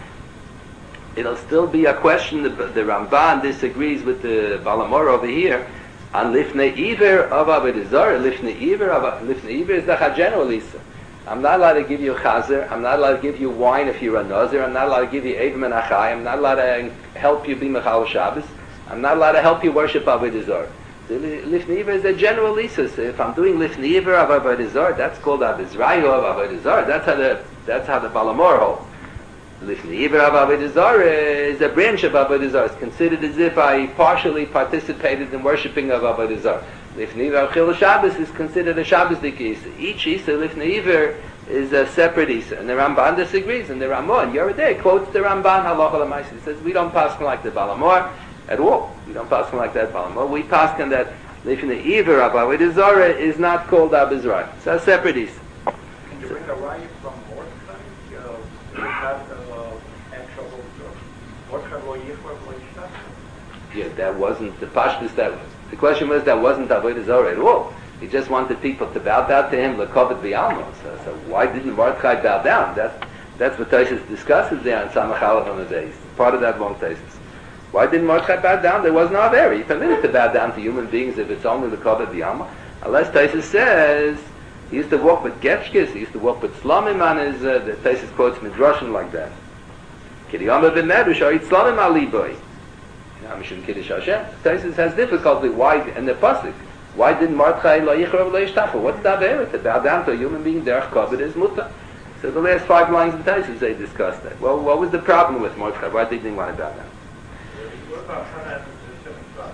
it'll still be a question. The, the Ramban disagrees with the Balamor over here on Lifnei Iver of Avodah Zarah. Lifnei Iver of Lifnei Iver is the Chajen Lisa. I'm not allowed to give you chazer. I'm not allowed to give you wine if you're a nazir. I'm not allowed to give you Eivim and Achai. I'm not allowed to help you be Mechal Shabbos. I'm not allowed to help you worship Avodah Zarah. Lifnei Iver is a general lisa. So if I'm doing Lifnei Iver of Avodah Zarah, that's called Abizrayu of Avodah Zarah. That's how the that's how the Balamor holds. Lifnei Iver of Avodah Zarah is a branch of Avodah Zarah. It's considered as if I partially participated in worshiping of Avodah Zarah. Lifnei Iver of Chil Shabbos is considered a Shabbosdik Isa. Each Isa, Lifnei Iver, is a separate Isa. And the Ramban disagrees. And the Ramon, Yeridei, quotes the Ramban Halacha L'Maisa. He says, we don't pass like the Balamor at all. We don't pass like that Balamor. We pass that Lifnei Iver of Avodah Zarah is not called Abizrayu. It's a separate Isa. Can you bring a riot from Mordechai? Uh, that uh, actual Mordechai lo yichor lo yishtach? Yeah, that wasn't the Pashtus. That the question was that wasn't Avodah Zarah at all. He just wanted people to bow down to him, lekoved v'alma. So, so why didn't Mordechai bow down? That's that's what Taisus discusses there in Samach Aleph on the days. Part of that long Taisus. Why didn't Mordechai bow down? There was no Avera. He permitted to bow down to human beings if it's only lekoved v'alma. Unless Taisus says he used to walk with Getchkis, he used to walk with Slomim on his. Uh, the Taisus quotes Midrashim like that. Kidiyama b'merush or Slomim aliboy. Mishum Kiddush Hashem. Taisus has difficulty. Why? And the pasuk. Why didn't Mordechai lo yichor lo yishtachu? What's the avera? To bow down to a human being derech kavod is mutar. So the last five lines of Taisus they discussed that. Well, what was the problem with Mordechai? Why did he want to bow down? What about Hanan and his son?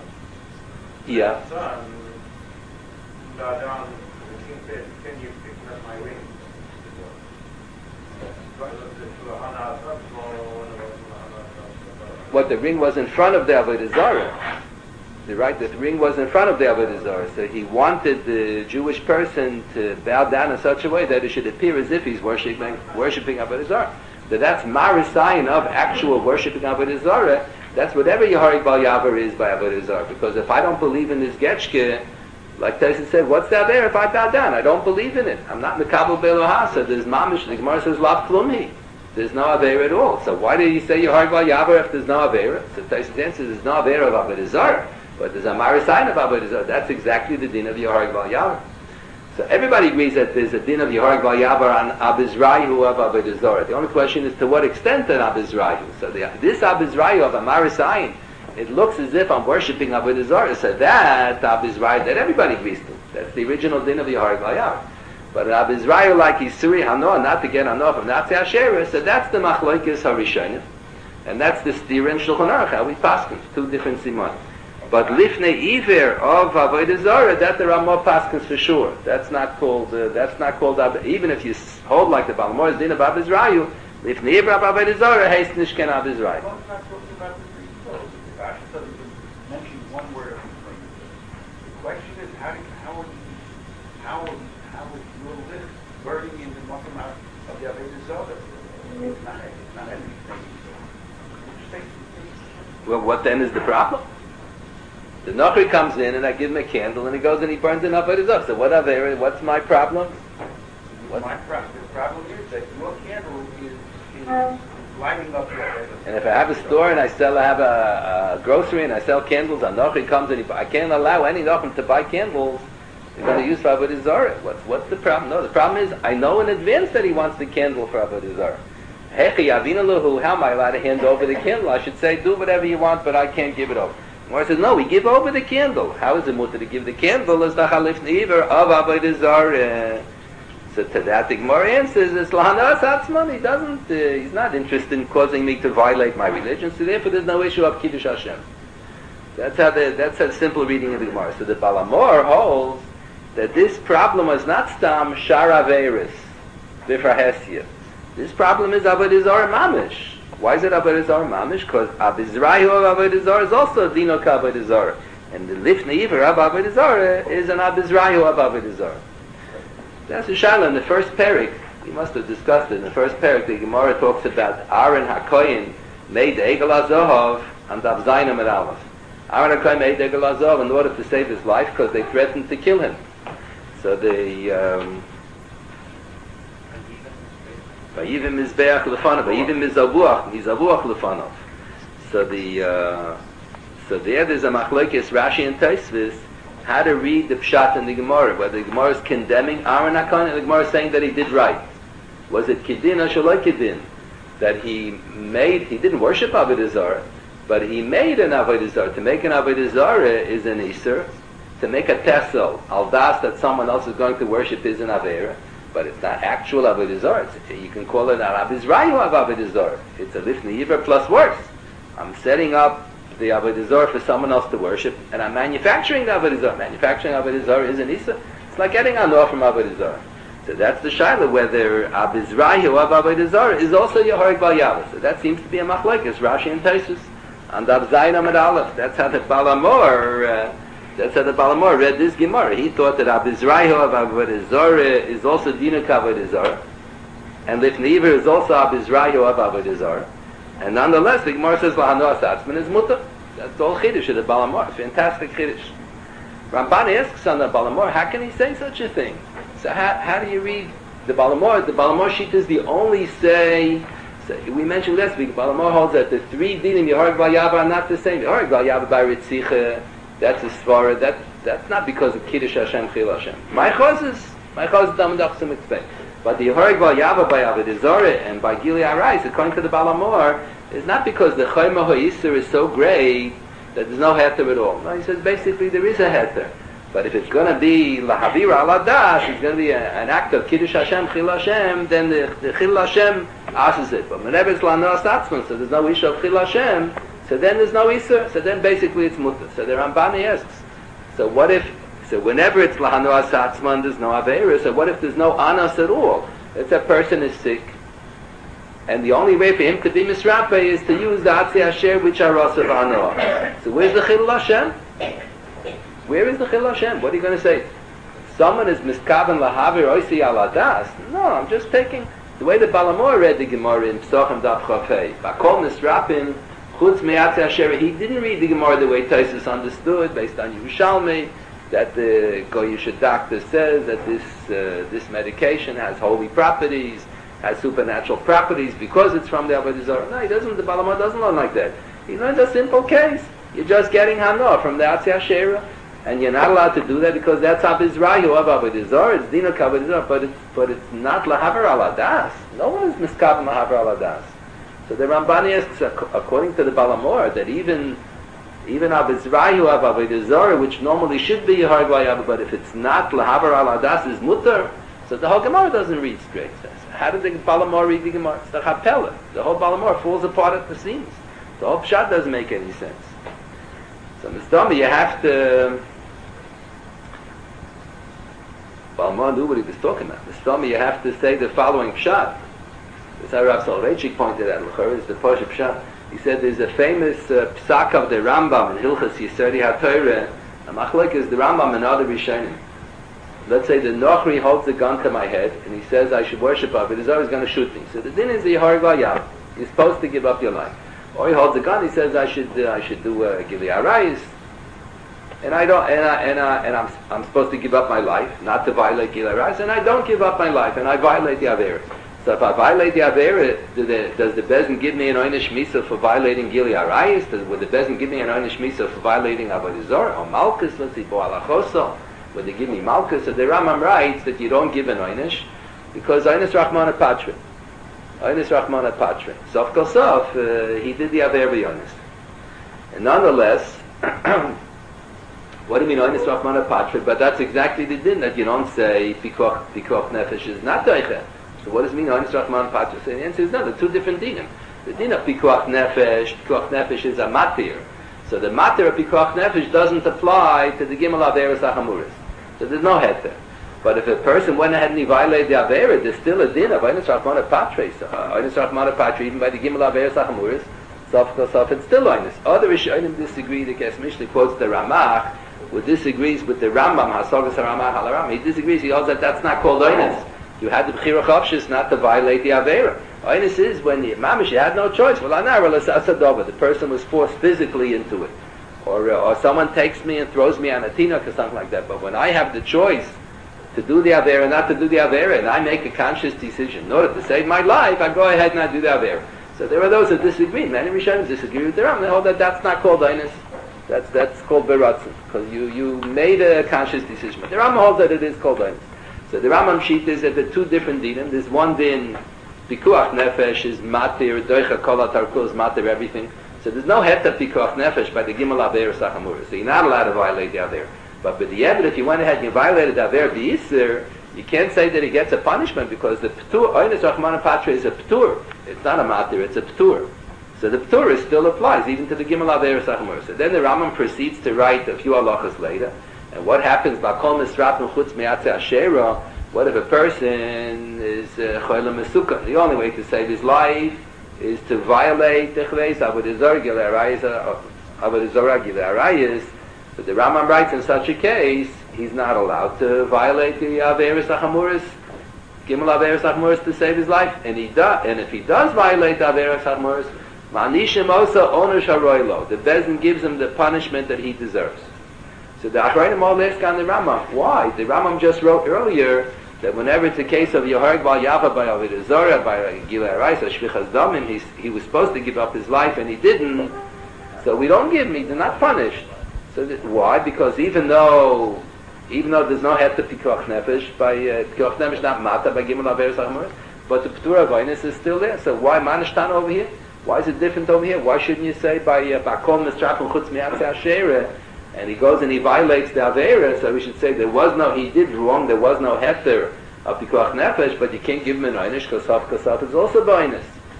Yeah. His son bow down. The king said, "Can you pick up my ring?" What, the ring was in front of the Avodah Zarah? the right, the ring was in front of the Avodah Zarah, so he wanted the Jewish person to bow down in such a way that it should appear as if he's worshiping, worshiping Avodah Zarah. So that's Maris sign of actual worshiping Avodah Zarah. That's whatever Yehorig Bal Yavar is by Avodah Zarah. Because if I don't believe in this Getchke, like Tyson said, what's that there if I bow down? I don't believe in it. I'm not Mekabel Belohasa. There's Mamish, the Gemara says, Lav Klumhi. There's no Aveira at all. So why did he say Yehorig Bal Yavar if there's no Aveira? So Tyson's answer is there's no Aveira of Avodah Zarah. But there's a Maris sign of Avodah Zarah. That's exactly the din of Yehorig Bal Yavar. So everybody agrees that there's a din of Yehorig Bal Yavar on Abizrayu of Avodah Zarah. The only question is to what extent an Abizrayu. So the, this Abizrayu of a Maris sign, it looks as if I'm worshipping Avodah Zarah. So that Abizrayu that everybody agrees to. That's the original din of Yehorig Bal Yavar. But Abizrayu like Yisuri Hanoah, not to get Hanoah from Nazi Asherah, so that's the Machlokes Harishonim. And that's the Stira in Shulchan Aruch, how we paskin, two different simon. But Lifnei Iver of Avodah Zarah, that the Ramah paskins for sure. That's not called, uh, that's not called, even if you hold like the Balamor's din of Abizrayu, Lifnei Iver of Avodah Zarah, Heist Nishken Abizrayu. One word of the question is how do, how would how would how would you live burning in the bottom of the Avodah Zarah? It's not it's not anything. Well, what then is the problem? The Nochri comes in and I give him a candle and he goes and he burns it up at his up. So what are there? What's my problem? What my problem? The problem is that your candle is, is lighting up your head. And if I have a store and I sell, I have a, a grocery and I sell candles, and Nochri comes and he, I can't allow any Nochrim to buy candles. They're going to use for Avodah Zarah. What's what's the problem? No, the problem is I know in advance that he wants the candle for Avodah Zarah. Hechi Avina Lahu, how am I allowed to hand over the candle? I should say, do whatever you want, but I can't give it over. Gemara says, no, we give over the candle. How is it mutter to give the candle as the Chalif Neiver of Avodah Zarah? So to that the Gemara answers, it's Lahanas Atzman. He doesn't, uh, he's not interested in causing me to violate my religion, so therefore there's no issue of Kiddush Hashem. That's how the, that's a simple reading of the Gemara. So the Balamor holds that this problem is not Stam Shar Averis, Bifrahesia. This problem is Avodah Zarah Mamish. Why is it Avodah Zarah Mamish? Because Abizrayu of Avodah Zarah is also Dino Ka Avodah Zarah. And the Lifnei Iver of Avodah Zarah is an Abizrayu of Avodah Zarah. That's the Shaila in the first parak. We must have discussed it. In the first parak, the Gemara talks about Aaron HaKoyin made the Egel HaZohav and Dav Zainam at Aleph. Aaron HaKoyin made the Egel HaZohav in order to save his life because they threatened to kill him. So the um, Vayivim Mizbeach Lefanov, Vayivim Mizavuach, Mizavuach Lefanov. So the uh, so there there's a machlokes Rashi and Tosfos how to read the pshat in the Gemara, whether the Gemara is condemning Aaron HaKohen and the Gemara is saying that he did right. Was it Kedin or Shaloi Kedin? That he made, he didn't worship Avodah Zarah, but he made an Avodah Zarah. To make an Avodah Zarah is an Isur. To make a Tessel, al das that someone else is going to worship is an Aveira, but it's not actual Avodah Zarah. You can call it an Abizrayu of Avodah Zarah. It's a Lifnei Iver plus worse. I'm setting up the Avodah Zarah for someone else to worship, and I'm manufacturing the Avodah Zarah. Manufacturing Avodah Zarah is an Isa. It's like getting an off from Avodah Zarah. So that's the Shaila, whether Abizrayu of Avodah Zarah is also Yehorig Bal Yavar. So that seems to be a machlokes, Rashi and Tosfos. And Dav Zayin Amud Aleph. That's how the Balamor, uh, that's how the Balamor read this Gemara. He thought that Abizrayu of Avodah Zarah is also Dinu Avodah Zarah, and Lifnei Iver is also Abizrayu of Avodah Zarah. And nonetheless, the Gemara says, Lahanoah Satzman is mutter. That's all Chiddush of the Balamor. Fantastic Chiddush. Ramban asks on the Balamor, how can he say such a thing? So how, how do you read the Balamor? The Balamor sheet is the only say, so we mentioned last week, Balamor holds that the three dinim, Yehorig Bal Yavar, are not the same. Yehorig Bal Yavar by Ritzicha, that's a Svara, that, that's not because of Kiddush Hashem, Chil Hashem. My chos is, my chos is Dam Dachsim expect. But the Yehorig Bal Yavar by Avodah Zarah and by Gili Arais, according to the Balamor, is not because the Chayma HaYisur is so great that there's no heter at all. No, he says basically there is a heter. But if it's going to be Lahavira Ala Das, it's going to be a, an act of Kiddush Hashem, Chil Hashem, then the, the Chil Hashem asks it. But whenever it's Lanoah Satzman, so there's no issue of Chil Hashem, so then there's no Isur, so then basically it's Mutter. So the Rambam asks, so what if, so whenever it's Lahanoah Satzman, there's no Aveira, so what if there's no Anas at all? If a person is sick, and the only way for him to be Misrape is to use the Atzi Asher, which are Rosh of Anoah. So where's the Chil Hashem? Where is the Chil Hashem? What are you going to say? Someone is miskaven lahavir oisi aladas. No, I'm just taking the way the Balamor read the Gemara in Pesachim Daf Chafei. Bakol Nisrapin chutz me'atzeh asher. He didn't read the Gemara the way Taisus understood, based on Yerushalmi, that the Goyish doctor says that this uh, this medication has holy properties, has supernatural properties because it's from the Avodah Zarah. No, he doesn't. The Balamor doesn't learn like that. He learns a simple case. You're just getting Hana from the Atzeh Asherah. And you're not allowed to do that because that's Abizrayu of Avodah Zarah. It's Dina Kavodah Zarah, but it's but it's not Lahaver Aladas. No one is Miskav Lahaver Aladas. So the Ramban asks, according to the Balamor, that even even Abizrayu of Avodah Zarah, which normally should be Yeharg Vayava, but if it's not Lahaver Aladas, is Mutter. So the whole Gemara doesn't read straight. How did the Balamor read the Gemara? It's the Chapella. The whole Balamor falls apart at the seams. The whole Pshat doesn't make any sense. So Mistama, you have to. Balmon knew what he was talking about. The Stami, you have to say the following pshat. This is how Rav Soloveitchik pointed out. L'chor is the Posha pshat. He said there's a famous uh, psak of the Rambam in Hilchas Yisodi HaTorah. A machlek is the Rambam and other Rishonim. Let's say the Nochri holds a gun to my head and he says I should worship Avodah Zarah, he's going to shoot me. So the din is the Yehareg Vayav. You're supposed to give up your life. Or he holds a gun, he says I should uh, I should do uh, Gilui Arayis. And I don't, and I, and I, and I'm, I'm supposed to give up my life, not to violate Gilui Arayis, and I don't give up my life, and I violate the Avera. So if I violate the Avera, do the, does the Bezin give me an Oynish Misa for violating Gilui Arayis? Does, would the Bezin give me an Oynish Misa for violating Avodah Zarah? Or Malkus, let's see, Bo'al HaChoso? Would they give me Malkus? So the Rambam writes that you don't give an Oynish, because Oynish Rachmana Patre. Oynish Rachmana Patre. Sof Kol Sof, uh, he did the Avera Oynish. And nonetheless, what do you mean, Oynis Rachmana Patre? But that's exactly the din, that you don't say Pikuach, Pikuach Nefesh is not Doiche. So what does it mean, Oynis Rachmana Patre? So the answer is no, they're two different dinim. The din of Pikuach Nefesh, Pikuach Nefesh is a matir. So the matir of Pikuach Nefesh doesn't apply to the Gimel Averis HaChamuris. So there's no heter. But if a person went ahead and he violated the Avera, there's still a din of Oynis Rachmana Patre. So uh, Oynis Rachmana Patre, even by the Gimel Averis HaChamuris, Sof Sof, it's still Oynis. Other Rishonim disagree. The Kes Mishnah quotes the Ramach, who disagrees with the Rambam, Hasogas HaRamah HaLaram. He disagrees, he holds that that's not called Oynis. You had the B'chira Chavshis not to violate the Avera. Oynis is when the Mamish, you had no choice. Well, the person was forced physically into it. Or, uh, or someone takes me and throws me on a tinok or something like that. But when I have the choice to do the Avera and not to do the Avera, and I make a conscious decision in order to save my life, I go ahead and I do the Avera. So there are those who disagree. Many Rishonim disagree with the Rambam. They hold that that's not called Oynis. That's that's called beratzon, because you, you made a conscious decision. But the Rambam holds that it is called Oynis. So the Rambam sheet is that there are two different dinim. There's one din, Pikuach Nefesh is matir, Doicha Kol HaTarkul is matir everything. So there's no heta Pikuach Nefesh by the Gimel Averis HaChamuris. So you're not allowed to violate the Aver. But with the Yeved, if you went ahead and you violated the Aver B'Yisr, you can't say that he gets a punishment, because the P'tur, Oynis Rachmana Patre is a P'tur. It's not a matir, it's a P'tur. So the P'tur still applies even to the Gimel Averis HaChamuris. So then the Rambam proceeds to write a few halachas later. And what happens? Bakol Misrapim Chutz Me'atzeh Asherah. What if a person is Choyle Mesukah? The only way to save his life is to violate the Chveis Avodah Zarah Gilui Arayis, Avodah Zarah Gilui Arayis. But the Rambam writes in such a case, he's not allowed to violate the Averis HaChamuris, Gimel Averis HaChamuris, to save his life. And he does. And if he does violate the Averis HaChamuris, Ma'anishim Osa Onush Haroilo. The Bezin gives him the punishment that he deserves. So the Achrayim all ask on the Rambam, why? The Rambam just wrote earlier that whenever it's a case of Yehareg Bal Yava by Avodah Zarah, by Gilui Arayis, or Shvichas Damim, he, he was supposed to give up his life and he didn't. So we don't give him, he's not punished. So that, why? Because even though even though there's no het to Pikuach Nefesh, by uh, Pikuach Nefesh not Mata, by Gimel Averis HaChamuris, but the P'tur Avonis is still there. So why Manishtan over here? Why is it different over here? Why shouldn't you say by Bakol Misrapim Chutz Me'atzeh Asherah, and he goes and he violates the Avera, so we should say there was no, he did wrong, there was no heter of Pikuach Nefesh, but you can't give him an Oynish, because Sof Kosaf is also bonus.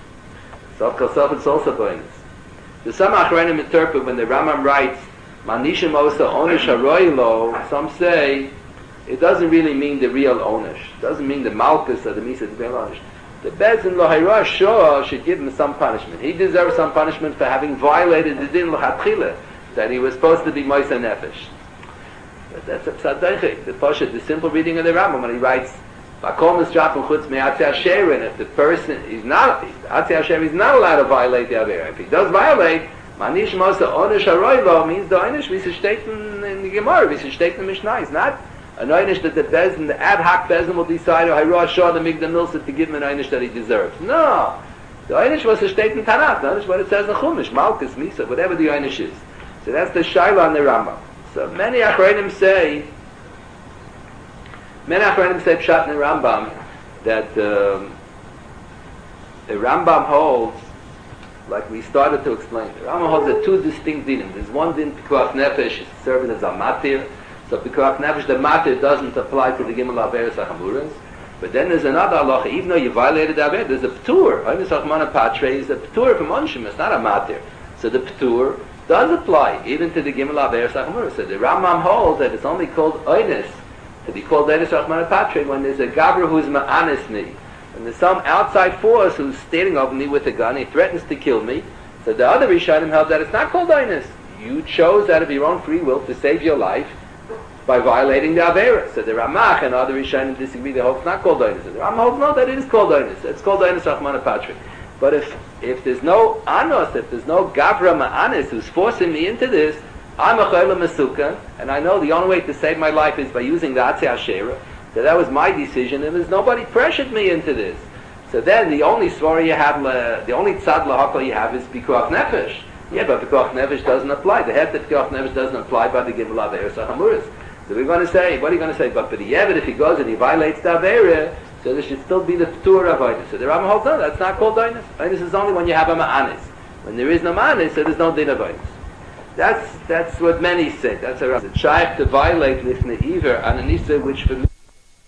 Sof Kosaf is also bonus. The some Achronim interpret when the Rambam writes, Manishim Osa Onish Haroilo, some say, it doesn't really mean the real Onish. It doesn't mean the Malkus or the Misa, the real Onish. The Bezin Lohayra Shah should give him some punishment. He deserves some punishment for having violated the Din L'Chatchila. that he was supposed to be Moisa Nefesh. But that's a psadaychik. The Pasha, the simple reading of the Rambam when he writes, "Vakom is dropping chutz me'atzei asher," and if the person is not, atzei asher is not allowed to violate the avera. If he does violate, manish mosa onish haroylo means the onish we state in the Gemara, we state in the Mishnah. It's not an onish that the bezin, the ad hoc bezin will decide, or hayroah shah the migdal milsa to give him an onish that he deserves. No, the onish was a state in Tanakh. The onish what it says in Chumash, Malkus, Misa, whatever the onish is. So that's the shaila on the Rambam. So many Achronim say, many Achronim say pshat in the Rambam that um, the Rambam holds, like we started to explain, the Rambam holds that two distinct dinim. There's one din pikuach nefesh is serving as a matir, so pikuach nefesh the matir doesn't apply to the gimel averes hachamuras. But then there's another halacha, even though you violated the aver, there's a ptur. Oinis achmana patre is a ptur from onshim. It's not a matir. So the ptur does apply even to the gimel averes hachamuras. So the Rambam holds that it's only called oinis to be called oinis achmana patre when there's a gabra who's ma'anisni. And there's some outside force who's standing over me with a gun, he threatens to kill me. So the other Rishonim held that it's not called Einus. You chose out of your own free will to save your life by violating the Avera. So the Ramach and other Rishonim disagree, they hold it's not called Einus. So the Ramach holds no, that it is called Einus. It's called Einus Rachmana Patri. But if if there's no Anos, if there's no Gavra Ma'anis who's forcing me into this, I'm a Chayla Mesukan, and I know the only way to save my life is by using the Atzei Asherah. So that was my decision, and there's nobody pressured me into this. So then the only svara you have, the only tzad lahakal you have is pikuach nefesh. Yeah, but pikuach nefesh doesn't apply. The head that pikuach nefesh doesn't apply by the gimel averes hamuras. So we're going to say, what are you going to say? But for the yevet, if he goes and he violates the avera, so there should still be the ptur of Einus. So the Rambam holds no, that's not called Einus. Einus is only when you have a ma'anis. When there is no ma'anis, so there's no din of Einus. That's that's what many say. That's a Rambam. It's shaykh to violate lifnei iver on an issa which for me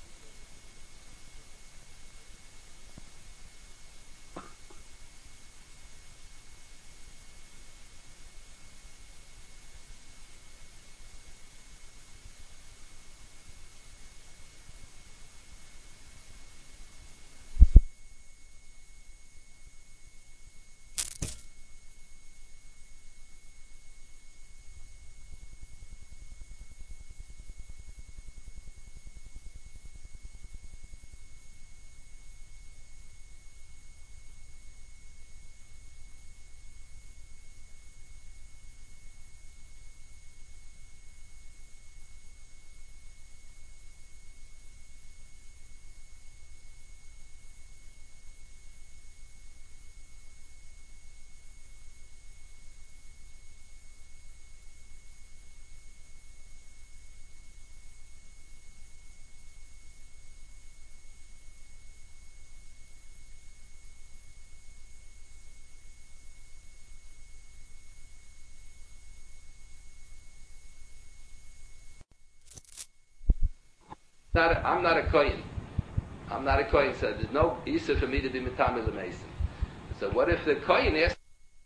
Not a, I'm not a kohen. I'm not a kohen, so there's no issa for me to be metamil l'meisen. So what if the kohen asks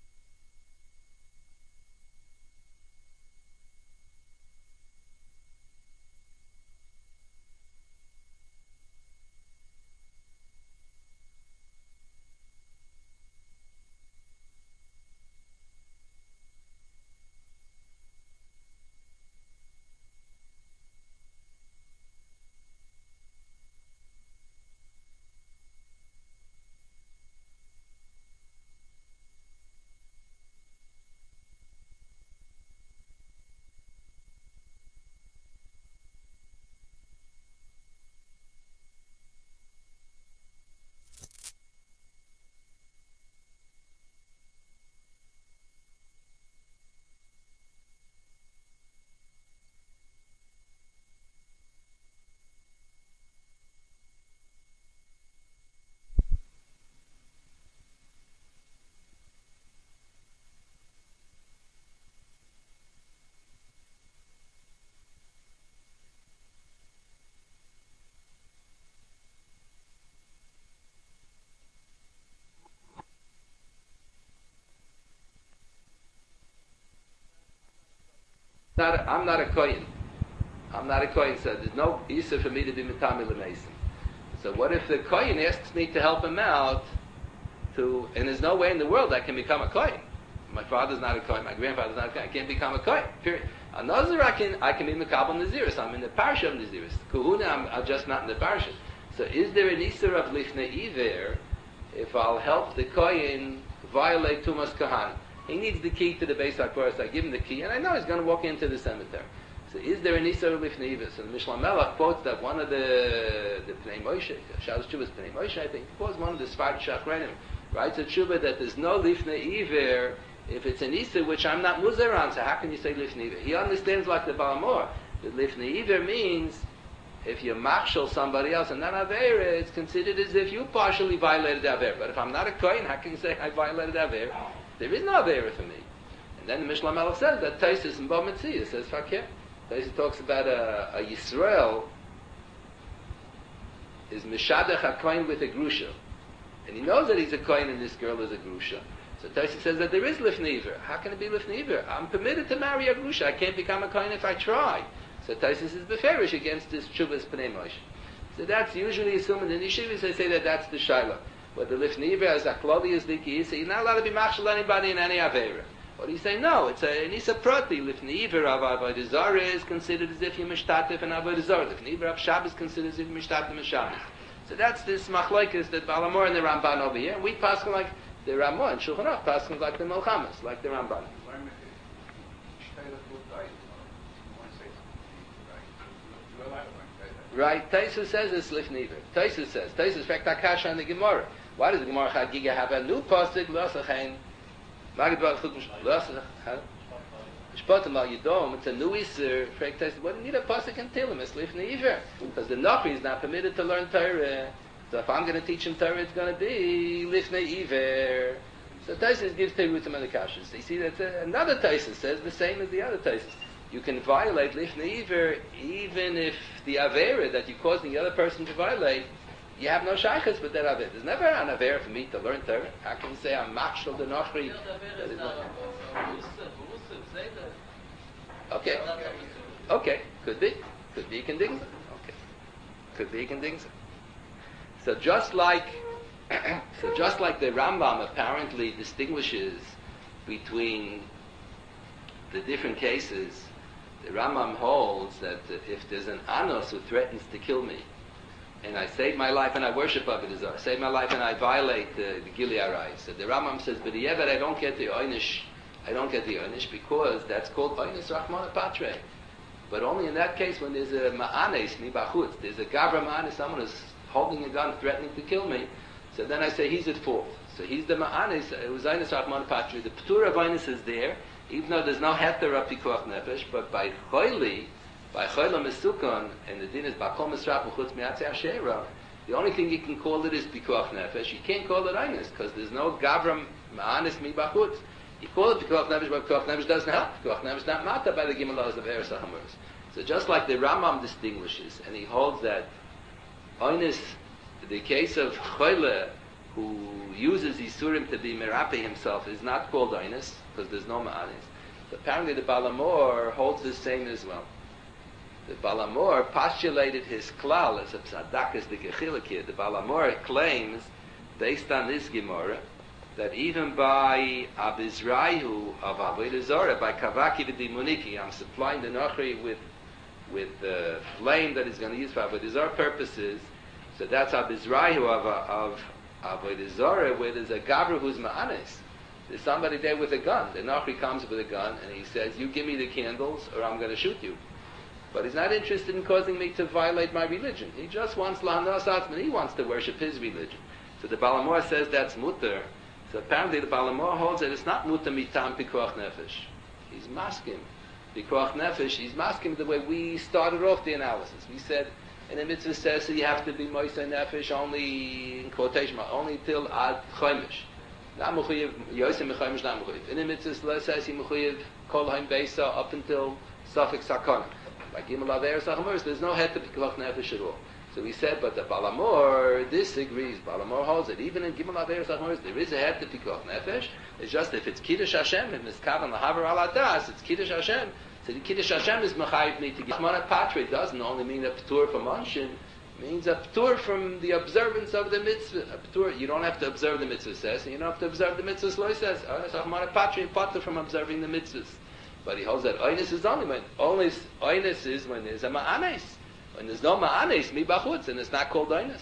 Not a, I'm not a kohen. I'm not a kohen, so there's no issa for me to be metamil l'meisen. So what if the kohen asks me to help him out to, and there's no way in the world I can become a kohen. My father's not a kohen. My grandfather's not a kohen. I can't become a kohen. Period. Another, I can I can be mekabel naziris. I'm in the parsha of naziris. Kahuna, I'm, I'm just not in the parsha. So, is there an isur of lifnei iver if I'll help the kohen violate tumas kahana? He needs the key to the Beis HaKvoros. I give him the key, and I know he's going to walk into the cemetery. So, is there an isur of lifnei iver? So, the Mishnah Melach quotes that one of the the Pnei Moshe, Shalos Tshuva's Pnei Moshe, I think, quotes one of the Sfard Shachrenim, writes a Tshuva that there's no lifnei iver if it's an isur which I'm not muzer on. So, how can you say lifnei iver? He understands like the Balamor that lifnei iver means if you machshel somebody else and not Avera, it's considered as if you partially violated the Avera. But if I'm not a Kohen, how can you say I violated the Avera? There is no Avera for me. And then the Mishnah Melech says that Taisus in Bo Metzia says Fakir. Taisus talks about a, a Yisrael is Mishadech HaKohen with a Grusha. And he knows that he's a Kohen and this girl is a Grusha. So Taisus says that there is Lifnei Iver. How can it be Lifnei Iver? I'm permitted to marry a Grusha. I can't become a Kohen if I try. So Taisus is beferish against this Chuvas Pnei Moshe. So that's usually assumed in yeshivas. They say that that's the shaila. But the lifnei iver, as Aklodi is the key, so you're not allowed to be machshel anybody in any avera. Or do you say no? It's a nisa prati. Lifnei iver of avodah zarah is considered as if you're mishtatif and avodah zarah. Lifnei iver of Shabbos is considered as if you're mishtatif and Shabbos. So that's this machlokes that Balamor and the Ramban over here. And we pass like the Ramah and Shulchan Aruch pass like the Melchamas, like the Ramban. Right, Taisus says it's lifnei iver. Taisus says, Taisus fact Akasha and the Gemara. Why does the Gemara Chagiga have a new pasuk? Losachain, Magdbar Chut Losachain. Shpatim al Yidom. It's a new iser. Fact Taisus. What do you need a pasuk and tell him? It's lifnei iver because the Nachri is not permitted to learn Torah. So if I'm going to teach him Torah, it's going to be lifnei iver. So Taisus gives Terutim and the Kashas. You see, that's a, another Taisus says the same as the other Taisus. You can violate lifnei iver even if the avera that you're causing the other person to violate, you have no shaykhs with that avera. There's never an avera for me to learn Torah. How can you say I'm machshel the nochri? Okay, okay, could be, could be condingsa. Okay, could be condingsa. So just like, so just like the Rambam apparently distinguishes between the different cases. The Rambam holds that if there's an anos who threatens to kill me, and I save my life and I worship Avodah Zarah, save my life and I violate uh, the Gili Arai. So the Rambam says, but yeah, but I don't get the oynish, I don't get the oynish because that's called oynish Rachmana Patre. But only in that case when there's a ma'anes mibachutz, there's a gavra ma'anes, someone who's holding a gun threatening to kill me. So then I say he's at fault. So he's the ma'anes, it was oynish Rachmana Patre. The P'tur of oynish is there. Even though there's no heter of pikuach nefesh, but by choyli, by choyla mesukon, and the din is bakol mesrach v'chutz mi'atzei ashera, the only thing you can call it is pikuach nefesh. You can't call it einus, because there's no gavram ma'anis mi bachutz. You call it pikuach nefesh, but pikuach nefesh doesn't help. Pikuach nefesh is not matter by the gimel laws of eres ha'chamuros. So just like the Rambam distinguishes, and he holds that einus, the case of choyla, who uses Yisurim to be merape himself, is not called einus, because there's no ma'anis. Apparently the Balamor holds the same as well. The Balamor postulated his klal as a psadakas the gechilik here. The Balamor claims, based on this Gemara, that even by Abizrayu of Avodah Zarah, by Kavaki v'dimuniki, I'm supplying the Nachri with with the flame that he's going to use for Avodah Zarah purposes. So that's Abizrayu of of Avodah Zarah, where there's a Gavra who's ma'anis. There's somebody there with a gun. The Nachri comes with a gun and he says, you give me the candles or I'm going to shoot you. But he's not interested in causing me to violate my religion. He just wants Lahanas Atzman. He wants to worship his religion. So the Balamor says that's mutter. So apparently the Balamor holds that it's not mutter mitam pikuach nefesh. He's maskim. Pikuach nefesh, he's maskim the way we started off the analysis. We said, in the mitzvah says so you have to be moisei nefesh only, in quotation, only till ad chomish. Not mechuyev, Yosem mechoyim not mechuyev. In the mitzvah says he mechuyev kol haim beisa up until suffix sakon. Like Gimel Aver Sachamuros, there's no head to pikuach nefesh at all. So we said, but the Balamor disagrees. Balamor holds it. Even in Gimel Aver Sachamuros, there is a head to pikuach nefesh. It's just if it's Kiddush Hashem, if it's kavan lahaver al adas, it's Kiddush Hashem. So the Kiddush Hashem is mechayiv me to give. Manat Patre doesn't only mean a p'tur for Monshin, means a ptur from the observance of the mitzvah. A ptur, you don't have to observe the mitzvah says, and you don't have to observe the mitzvah lo says. Achmana patri potter from observing the mitzvahs. But he holds that oinus is only when only oinus is when there's a ma'anes. When there's no ma'anes, mi bachutz, and it's not called oinus.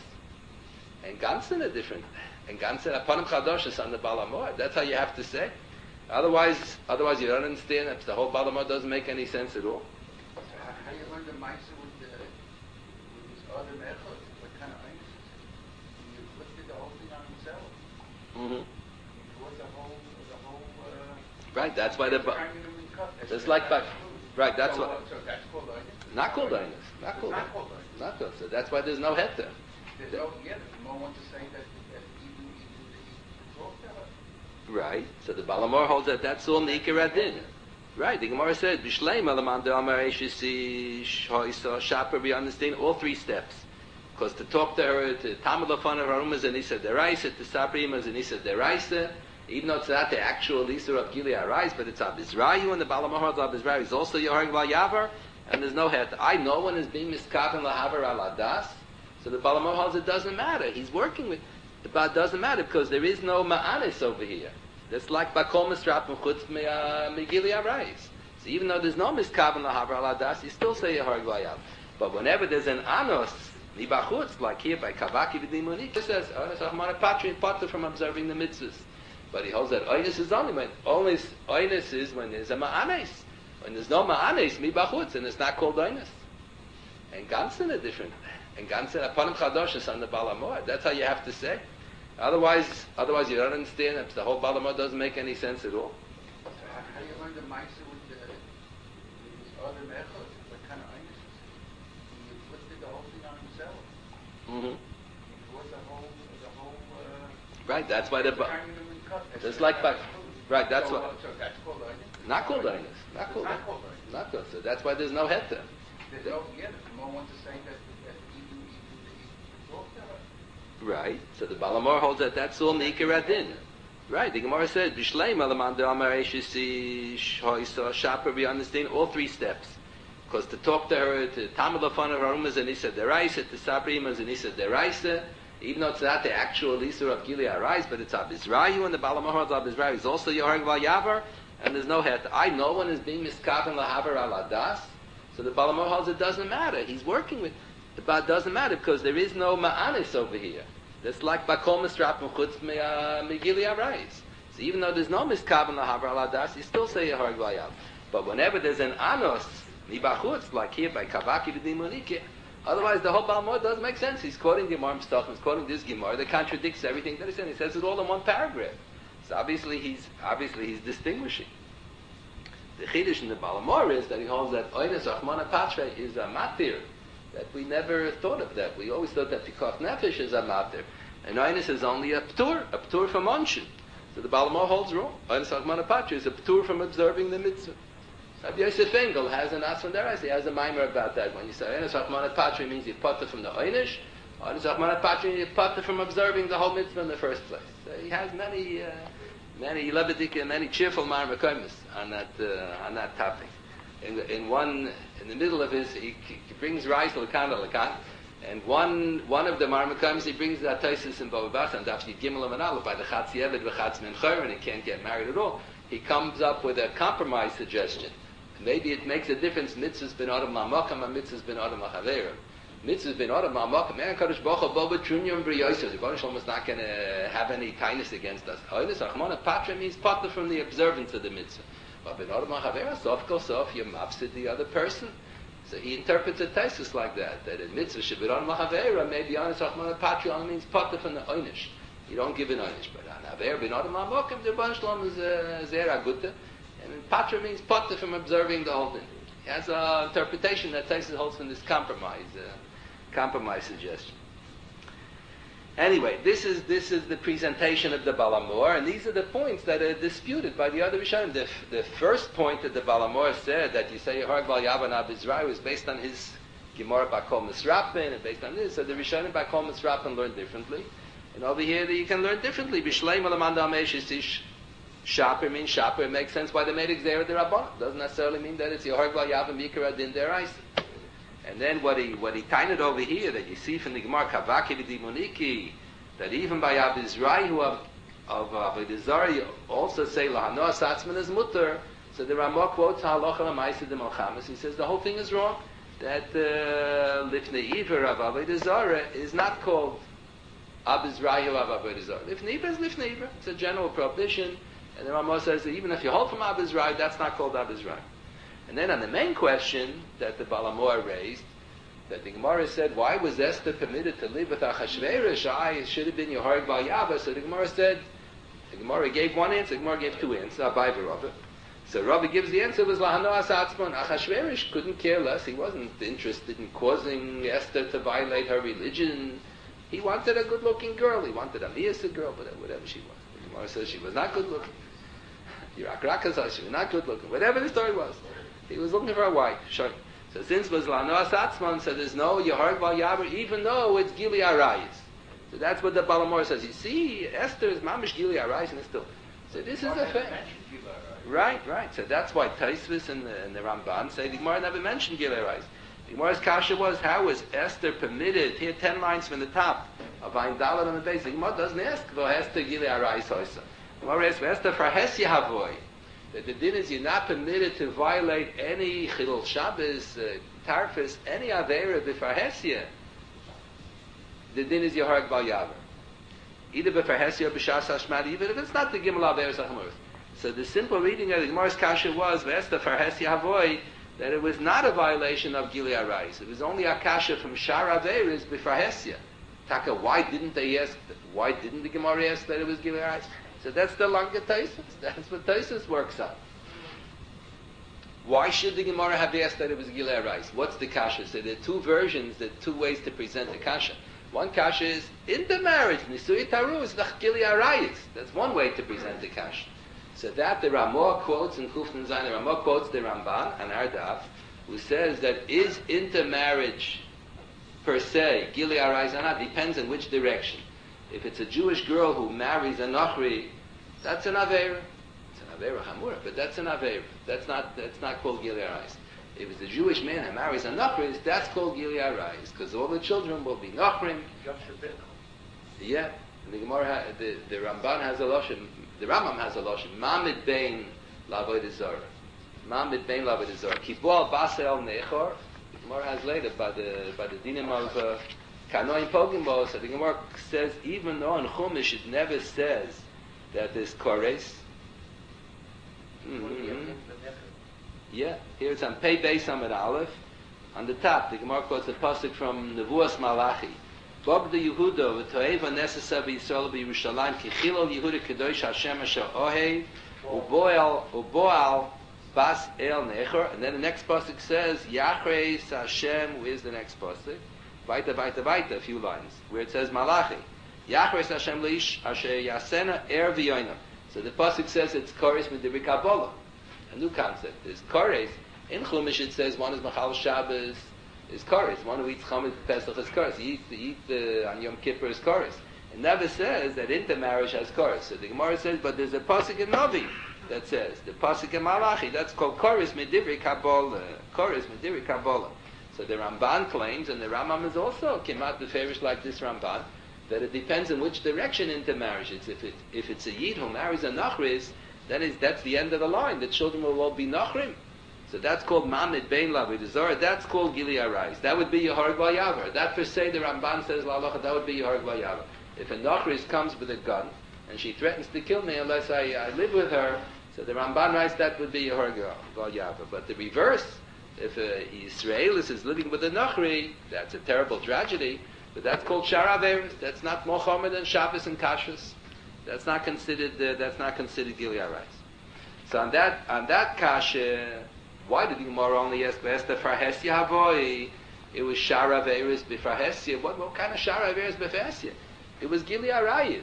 And ganzen are different. And ganzen aponim chadosh is on the balamor. That's how you have to say. Otherwise, otherwise you don't understand that the whole balamor doesn't make any sense at all. So how, how do you learn the Maisa with, the, with this other method? What kind of oinus is it? He inflicted the whole thing on himself. Mm-hmm. What's the whole, the whole, uh... Right, that's why the... That's Just like back... Right, that's so, what... uh, so that's called oinus? Not called oinus. Not called Not called oinus. oinus. Not called. So that's why there's no heter. There's no, yeah, there's no one to say that, that even, even the talk to her. Right. So the Balamor holds that that's all Nikir Adin. Right. The Gemara said, Bishleim Alaman de Amar Eshisi Shoisa Shaper, we understand all three steps. Because to talk to her, to Tamil Lafana Harum is an Isa Deraisa, to Sabrim is an Isa Deraisa, even though it's not the actual Isur of Gilead Arais, but it's Abizrayu, and the Balamor holds Abizrayu is also Yohar Val Yavar, and there's no heter. I know one is being miskaven lahaver al adas, so the Balamor holds it doesn't matter. He's working with, but it doesn't matter because there is no ma'anis over here. That's like Bakol Misrap Mechutz Megili Arais. So even though there's no miskaven lahaver al adas, you still say Yohar Val Yavar. But whenever there's an anos, nibachutz, like here by Kavaki V'dimunik, it says, Oinus Achmana Patri, potter from observing the mitzvahs. But he holds that oinus is only when, only oinus is when there's a ma'anes. When there's no ma'anes, mi bachutz, and it's not called oinus. And ganzen are different. And ganzen, aponim chadosh is on the balamor. That's how you have to say. Otherwise, otherwise you don't understand that the whole balamor doesn't make any sense at all. So how, how do you learn the Maisa with, the, with this other method? What kind of oinus is it? He inflicted the whole thing on himself. Mm-hmm. What's the whole, the whole, uh... Right, that's why the... Ba- That's just like back... Right, that's so, what... Uh, so that's called oinus? Not called oinus. Not called Not called oinus. oinus. Not called. So that's why there's no heter. There's no, yeah, there's no one to say that, that even, even the talk to her. Right. So the Balamor holds that that's all Nikir Adin. Right. The Gemara said, Bishleim Alaman de Amar Eshisi Shoisa Shaper, we understand all three steps. Because to talk to her, to Tamil Lafana Harum is an Isa Deraisa, to Sabrim is an Isa Deraisa, even though it's not the actual Isur of Gilead Arais, but it's Abizrayu, and the Balamor holds Abizrayu is also Yohar Val Yavar, and there's no heter. I know one is being miskaven lahaver al adas, so the Balamor holds it doesn't matter. He's working with, but it doesn't matter because there is no ma'anis over here. That's like Bakol Misrap Mechutz Megili Arais. So even though there's no miskaven lahaver al adas, you still say Yohar Val Yavar. But whenever there's an anos, nibachutz, like here by Kavaki V'dimunike, otherwise, the whole Balamor doesn't make sense. He's quoting the Gemara Mestachim, he's quoting this Gemara that contradicts everything that he said. He says it all in one paragraph. So obviously, he's obviously he's distinguishing. The chiddush in the Balamor is that he holds that oinus achmana patre is a matir. That we never thought of that. We always thought that pikuach nefesh is a matir, and oinus is only a ptur, a ptur from onshin. So the Balamor holds wrong. Oinus achmana patre is a ptur from observing the mitzvah. Rabbi Yosef Engel has an Aswan Derais, he has a mimer about that. When you say Oinus Achmanat Patri means you potter from the Oinish, Oinus Achmanat Patri you potter from observing the whole mitzvah in the first place. So he has many, uh, many lebedik and many cheerful mimer komis on that uh, on that topic. In, the, in one, in the middle of his, he, he brings rice lakan lakan, and one one of the mimer komis he brings that Taisus in Bava Basra and after Gimel and Aleph by the Chatzi Eved v'Chatz Mencher and he can't get married at all. He comes up with a compromise suggestion. Maybe it makes a difference. Mitzvah's ben adam la'makam and mitzvah's ben adam la'chaverim. Mitzvah's ben adam la'makam. Man kadosh baruch hu bo b'trunyum b'riyosos. The Baruch Shalom is not going to have any kindness against us. Oinus achmana patra means patra from the observance of the mitzvah. But ben adam la'chaverim, sof kol sof, you mafsid the other person. So he interprets a thesis like that. That a mitzvah should ben adam la'chaverim, maybe oinus achmana patra only means patra from the oinish. You don't give an oinish. But on haver ben adam la'makam, the Baruch Shalom is zera gutta. And patra means potter from observing the whole thing. He has an interpretation that takes it holds from this compromise, uh, compromise suggestion. Anyway, this is this is the presentation of the Balamor, and these are the points that are disputed by the other Rishonim. The, the first point that the Balamor said that you say Yohar Val Yavar Abizrayu is based on his Gemara Bakol Misrapin, and based on this, so the Rishonim Bakol Misrapin learn differently, and over here you can learn differently. Bishleim Alamanda Ameshisish. Shaper means shaper. It makes sense why they made Xera de Rabban. Doesn't necessarily mean that it's Yohar Val Yavar Mikra Din Deraisa. And then what he what he tined over here that you see from the Gemara Kavaki v'dimoniki, that even by Abizrayu of of Avodah Zarah also say lahanoa satzman is mutter. So the Ramah quotes halacha l'maisa de Malchamas. He says the whole thing is wrong. That uh, lifnei iver of Avodah Zarah is not called Abizrayu of Avodah Zarah. Lifnei iver is lifnei iver. It's a general prohibition. And the Ramah says that even if you hold from Abizrayu, that's not called Abizrayu. And then on the main question that the Balamor raised, that the Gemara said, why was Esther permitted to live with Achashverosh? I it should have been Yehorig Bal Yava. So the Gemara said, the Gemara gave one answer, the Gemara gave two answers, Abai v'Rava. So Rabbi gives the answer was Lahanoas Atzmon. Achashverosh couldn't care less. He wasn't interested in causing Esther to violate her religion. He wanted a good-looking girl. He wanted a Miyasa girl, but whatever she was. The Gemara says she was not good-looking. Yirak says she was not good-looking. Whatever the story was. He was looking for a wife. Sure. So since it was Lahanoas Atzmon, so there's no Yehorig Bal Yaver, even though it's Gili Arayis. So that's what the Balamor says. You see, Esther is Mamish Gili Arayis, and it's still. So this is a fact. Right, right. So that's why Taisvis and the, and the Ramban say the Gemara never mentioned Gili Arayis. The Gemara's kasha was, how was Esther permitted, here ten lines from the top, of Ein Dalet on the base. The Gemara doesn't ask, though Esther Gili Arayis hoisa. The Gemara asks, Esther Farhesia Havoy. That the din is you're not permitted to violate any Chilul Shabbos, uh, Tarfus, any Aveira b'Farhesia. The din is Yehorig Bal Yaver. Either b'Farhesia or b'Shas Hashmad, even if it's not the Gimel Aveira Sachamurth. So the simple reading of the Gemara's Kasha was, V'esta Farhesia Havoy, that it was not a violation of Gili Arayis. It was only a Kasha from Shar Aveiris b'Farhesia. Taka, why didn't they ask, why didn't the Gemara ask that it was Gili Arayis? So that's the longer Taisus. That's what Taisus works on. Why should the Gemara have asked that it was Gili Arayis? What's the kasha? So there are two versions, there are two ways to present the kasha. One kasha is, in the marriage, Nisui Taru is Gili Arayis. That's one way to present the kasha. So that the Ramah quotes in Kuftan Zayin, the Ramah quotes the Ramban and Ardaf, who says that is intermarriage per se, Gili Arayis or not, depends on which direction. If it's a Jewish girl who marries a Nachri, that's an Aveira. It's an Aveira Hamura, but that's an Aveira. That's not, that's not called Gili Arayis. If it's a Jewish man who marries a Nachri, that's called Gili Arayis, because all the children will be Nachrim. Yeah. And the Gemara, ha, the, the Ramban has a Lashon, the Rambam has a Lashon, Mamid Bein Lavodah Zarah. Mamid Bein Lavodah Zarah. Kibol Basel Nechor. The Gemara has later by the, by the dinim of, uh, Kanoim Pogimbo, so the Gemara says, even though in Chumash it never says that there's Kores. Mm-hmm. Yeah, here it's on Pei Beis Amid Aleph. On the top, the Gemara quotes a pasuk from Nevuas Malachi. Bob the Yehuda, v'toeva nesesa v'Yisrael b'Yerushalayim, kichilol Yehuda kedosh Hashem asher ohev, uboal, uboal, bas el nechor. And then the next pasuk says, Yachreis Hashem, where's the next pasuk? Weiter, weiter, weiter, a few lines, where it says Malachi. Yachreis Hashem leish asher yasena er v'yoinam. So the pasuk says it's Kores Midibri Kabbalah. A new concept. There's Kores. In Chumash it says one is Machal Shabbos, is Kores. One who eats Chametz Pesach is Kores. He eats, he eats uh, on Yom Kippur is Kores. It never says that intermarriage has Kores. So the Gemara says, but there's a pasuk in Novi that says, the pasuk in Malachi, that's called Kores Midibri Kabbalah. Kores Midibri Kabbalah. So the Ramban claims, and the Rambam is also came out the farish like this Ramban, that it depends on which direction intermarriage is. If it if it's a Yid who marries a Nachris, then is that's the end of the line. The children will all be Nachrim. So that's called Mamid Bein Lavodah Zarah. That's called Gili Arayis. That would be Yehorig Bal Yaver. That per se, the Ramban says La'alocha, that would be Yehorig Bal Yaver. If a Nachris comes with a gun and she threatens to kill me unless I, I live with her, so the Ramban writes that would be Yehorig Bal Yaver. But the reverse, if a Israelis is living with a Nachri, that's a terrible tragedy. But that's called Shar Averis. That's not Mohammed and Shabbos and Kashrus. That's not considered. Uh, that's not considered Gili Arayis. So on that on that kasha, why did the Gemara only ask Esther Farhesia Havoy? It was Shar Averis b'Farhesia. What what kind of Shar Averis b'Farhesia? It was Gili Arayis.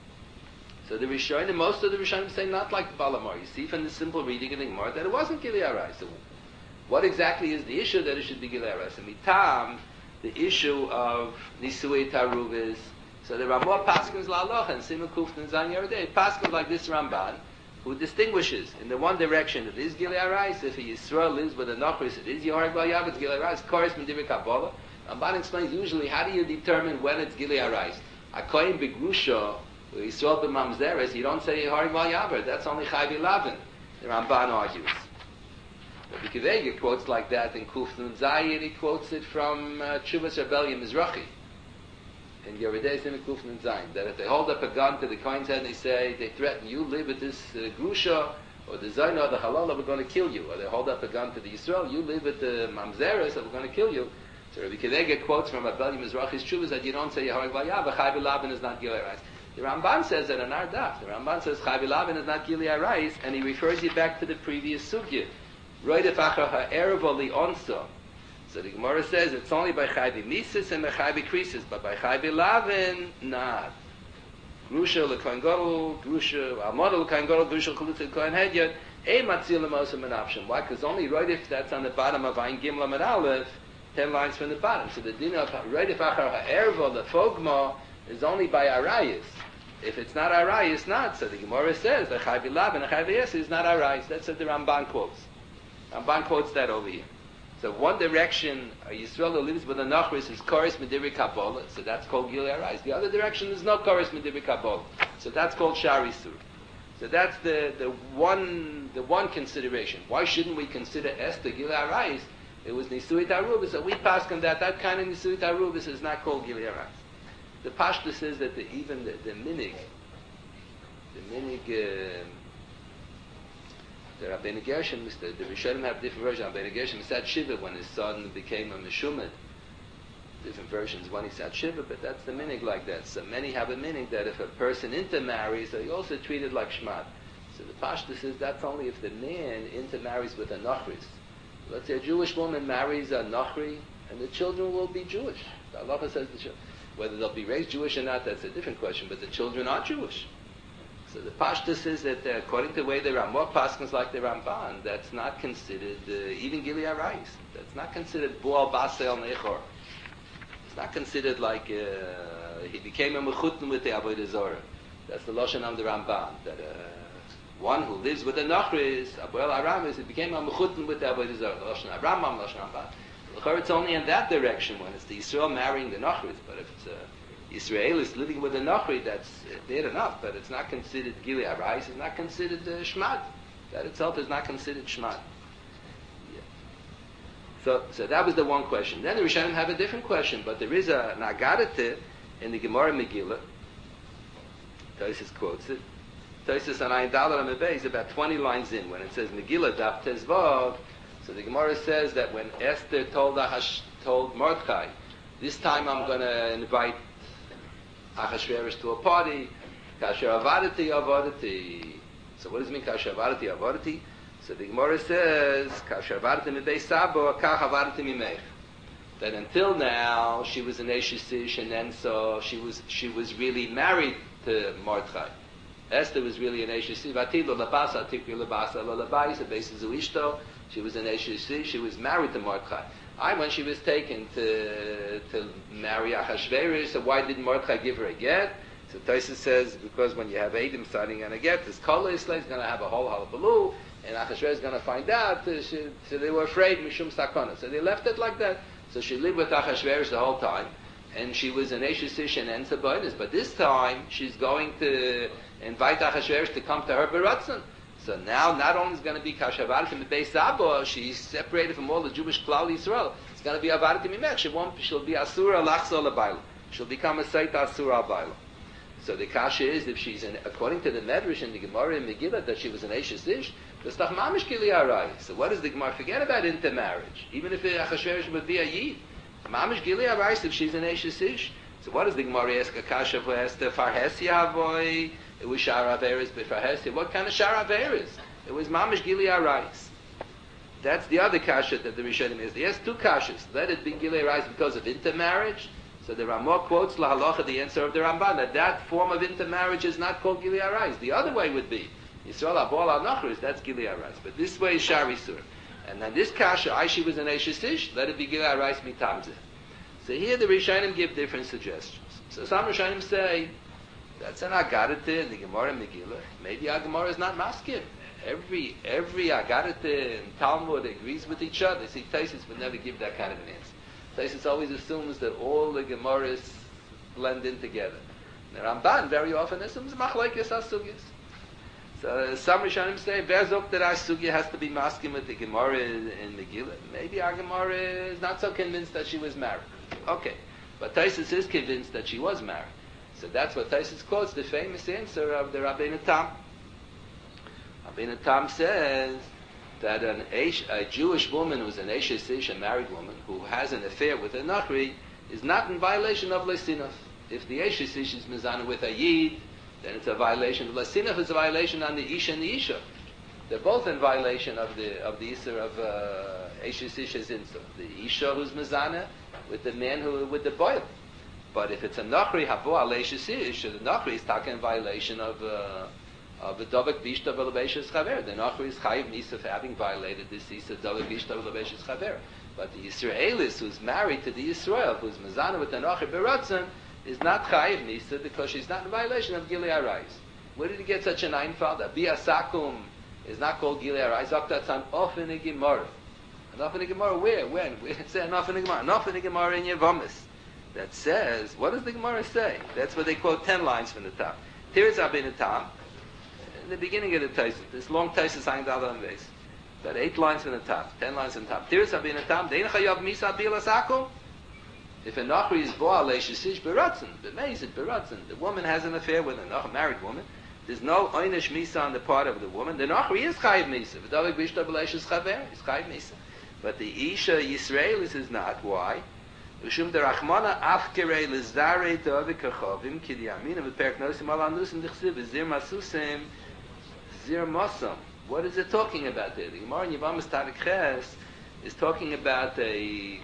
So the Rishonim, most of the Rishonim say not like Balamar. You see from the simple reading of the Gemara that it wasn't Gili Arayis. So what exactly is the issue that it should be Gili Arayis? And mitam, the issue of Nisui Taruv is, so the Ramah Paskins La'alocha and Simon Kuftan Zan Yeridei Paskins like this Ramban, who distinguishes in the one direction it is Gilei Arayis. If a Yisrael lives with a Nachris, it is Yohareg Bal Yav, it's Gilei Arayis. Koris Medivir Kabbalah. Ramban explains usually how do you determine when it's Gilei Arayis? A Kohen Begrusha, Yisrael B'Mamzeres, you don't say Yohareg Bal Yav, that's only Chai B'Lavin. The Ramban argues. Rabbi Akiva quotes like that in Kuf Nun Zayin. He quotes it from uh, Tshuvas Rebellion Mizrahi. In Yeridei Sim Kuf Nun Zayin, that if they hold up a gun to the Kohen's head and they say, they threaten, you live with this uh, Grusha, or the Zayin, or the Halal, we're going to kill you. Or they hold up a gun to the Yisrael, you live with the Mamzeres, or we're going to kill you. So Rabbi Akiva quotes from Rebellion Mizrahi's Tshuvas that you don't say Yohareg Bal Yav, Chai B'Lavin is not Gilei Arayis. The Ramban says that in our daf. The Ramban says Chai B'Lavin is not Gilei Arayis, and he refers you back to the previous sugya. Roidef achar ha'erev li onso. So the Gemara says it's only by Chai B'Mises and by Chai B'Krisis, but by Chai B'Lavin, not. Grusha l'kohen gadol, Grusha almoda l'kohen gadol, Grusha l'chulutz l'kohen hedyot, ein matzil l'mosa menafshim. Why? Because only Roidef, that's on the bottom of Ayin Gimel Amud Aleph, ten lines from the bottom. So the din of Roidef achar ha'erev the fogma is only by Arayis. If it's not Arayis, not. So the Gemara says that Chai B'Lavin and Chai B'Yes is not Arayis. That's what the Ramban quotes. Ramban quotes that over here. So one direction, a Yisrael who lives with a Nachris is Koris Medivir Kabbalah, so that's called Gilei Arayis. The other direction is no Koris Medivir Kabbalah, so that's called Shari Sur. So that's the, the one the one consideration. Why shouldn't we consider Esther Gilei Arayis? It was Nisuit Arubis, so we pass on that. That kind of Nisuit Arubis is not called Gilei Arayis. The Pashta says that the, even the, the Minig, the Minig, uh, the Rabbeinu Gershon, the, the Rishonim have different versions. Rabbeinu Gershon said Shiva when his son became a Meshumad. Different versions when he said Shiva, but that's the Minig like that. So many have a Minig that if a person intermarries, so he also treated like Shmad. So the Pashta says that's only if the man intermarries with a Nachris. Let's say a Jewish woman marries a Nachri, and the children will be Jewish. The Allah says the children. Whether they'll be raised Jewish or not, that's a different question, but the children are Jewish. So the Pashta says that uh, according to the way the Ramah Paskins like the Ramban, that's not considered, uh, even Gilei Arayis, that's not considered Boal Basel Nechor. It's not considered like uh, he became a Mechutn with the Avodah Zorah. That's the Lashon of the Ramban, that uh, one who lives with the Nachris, Aboel Aramis, he became a Mechutn with the Avodah Zorah. The Lashon of Rambam, Lashon Ramban. It's only in that direction when it's the Yisrael marrying the Nachris, but if it's a Yisraelis living with a Nachri, that's fair enough, but it's not considered Gilei Arayis, it's not considered uh, Shmad. That itself is not considered Shmad. Yeah. So, so that was the one question. Then the Rishonim have a different question, but there is a, an Agadite in the Gemara Megillah. Tosis quotes it. Tosis on Ayin Dalar Amebeh is about twenty lines in when it says Megillah Daf Tezvav. So the Gemara says that when Esther told Ahash, told Mordechai, this time I'm going to invite Achashverosh to a party, Kasher Avadati Avadati. So what does it mean, Kasher Avadati Avadati? So the Gemara says, Kasher Avadati Mibei Sabo, Kach Avadati Mimech. That until now, she was an Eshesish, and then so she was, she was really married to Mordechai. Esther was really an Eshesish. Vatilo Labasa, Tikri Labasa, Lalabai, the basis of Ishto. She was an Eshesish, she was married to Mordechai. I, when she was taken to to marry Achashverosh, so why didn't Mordechai give her a get? So Tosfos says, because when you have Edom signing on a get, this Kol Yisrael is going to have a whole halabaloo, and Achashverosh is going to find out, uh, she, so they were afraid, Mishum Sakona. So they left it like that. So she lived with Achashverosh the whole time, and she was an Eshesish and Ensa Boinus. But this time, she's going to invite Achashverosh to come to her Beratzon. So now, not only is it going to be Kasher Avadati Mibei Sabo, she's separated from all the Jewish Klal Yisrael. It's going to be Avadati Mimech. She won't, she'll be Asura Lachzo L'Bayla. She'll become a Seit Asura L'Bayla. So the kasha is, if she's an, according to the Medrash in the Gemara in Megillah, that she was an Eishes Ish, that's Tach Mamish Gilei Arayis. So what does the Gemara forget about intermarriage? Even if Achashverosh would be a Yid. Mamish Gilei Arayis if she's an Eishes Ish. So what does the Gemara ask a kasha for Esther? Farhesi Avoy. It was Shara Averis, but Farhesi. What kind of Shara Averis? It was Mamish Gilei Arayis. That's the other kasha that the Rishonim is. He has two kashas. Let it be Gilei Arayis because of intermarriage. So the Ramah quotes La Halacha, the answer of the Ramban, that that form of intermarriage is not called Gilei Arayis. The other way would be Yisrael Abol Al Nachris. That's Gilei Arayis. But this way is Shari Sur. And then this kasha, Aishi was an Eishes Ish. Let it be Gilei Arayis mitamzeh. So here the Rishonim give different suggestions. So some Rishonim say That's an Agadite in the Gemara Megillah. Maybe our Gemara is not masculine. Every every Agadite in Talmud agrees with each other. See, Taisus would never give that kind of an answer. Taisus always assumes that all the Gemaras blend in together. The Ramban very often assumes machlokes asugis. So some Rishonim say Berzok that our sugya has to be masculine with the Gemara in, in Megillah. Maybe our Gemara is not so convinced that she was married. Okay, but Taisus is convinced that she was married. So that's what Taisus quotes the famous answer of the Rabbeinu Tam. Rabbeinu Tam says that an Eish, a Jewish woman who's an Eishes Ish, a married woman, who has an affair with a Nachri, is not in violation of Lesinaf. If the Eishes Ish is mizana with a Yid, then it's a violation of Lesinaf. Is a violation on the Isha and the Isha. They're both in violation of the of the Isser of uh, Eishes Ish is Insa. The Isha who's mizana with the man who with the boil. But if it's a Nachri Habo al Eishes Ish, the Nachri is talking in violation of uh, of the Dovek Bishta V'Lebeishes Chaver. The Nachri is Chayiv Misa for having violated this Isa Dovek Bishta V'Lebeishes Chaver. But the Yisraelis who's married to the Yisrael, who's mizana with the Nachri Beratzon, is not Chayiv Misa because she's not in violation of Gilei Arayis. Where did he get such an Einfeld? A Bia Sakum is not called Gilei Arayis. That's an Ofen Gemara. An Ofen Gemara where? When? It's an Ofen Gemara. An Ofen Gemara in Yevamis. That says, what does the Gemara say? That's what they quote ten lines from the top. Here's Rabbeinu Tam. In the beginning of the Taisus, this long Taisus hanged out on the base. But eight lines from the top, ten lines from the top. Here's Rabbeinu Tam. Dein chayav misa bila sakum. If a Nachri is boa leishisish beratzen, b'meizit beratzen, the woman has an affair with a Nachri, married woman, there's no oynish misa on the part of the woman. The Nachri is chayiv misa. V'davik bishta b'leishis chaver is chayiv misa. But the Isha Yisraelis is not. Why? Ushum derachmana afkerei lezarei to'avik kachovim ki di'amina v'perk nosim al anusim dichsiv zir masusim zir masam. What is it talking about there? The Gemara in Yevamis Tarik Ches is talking about a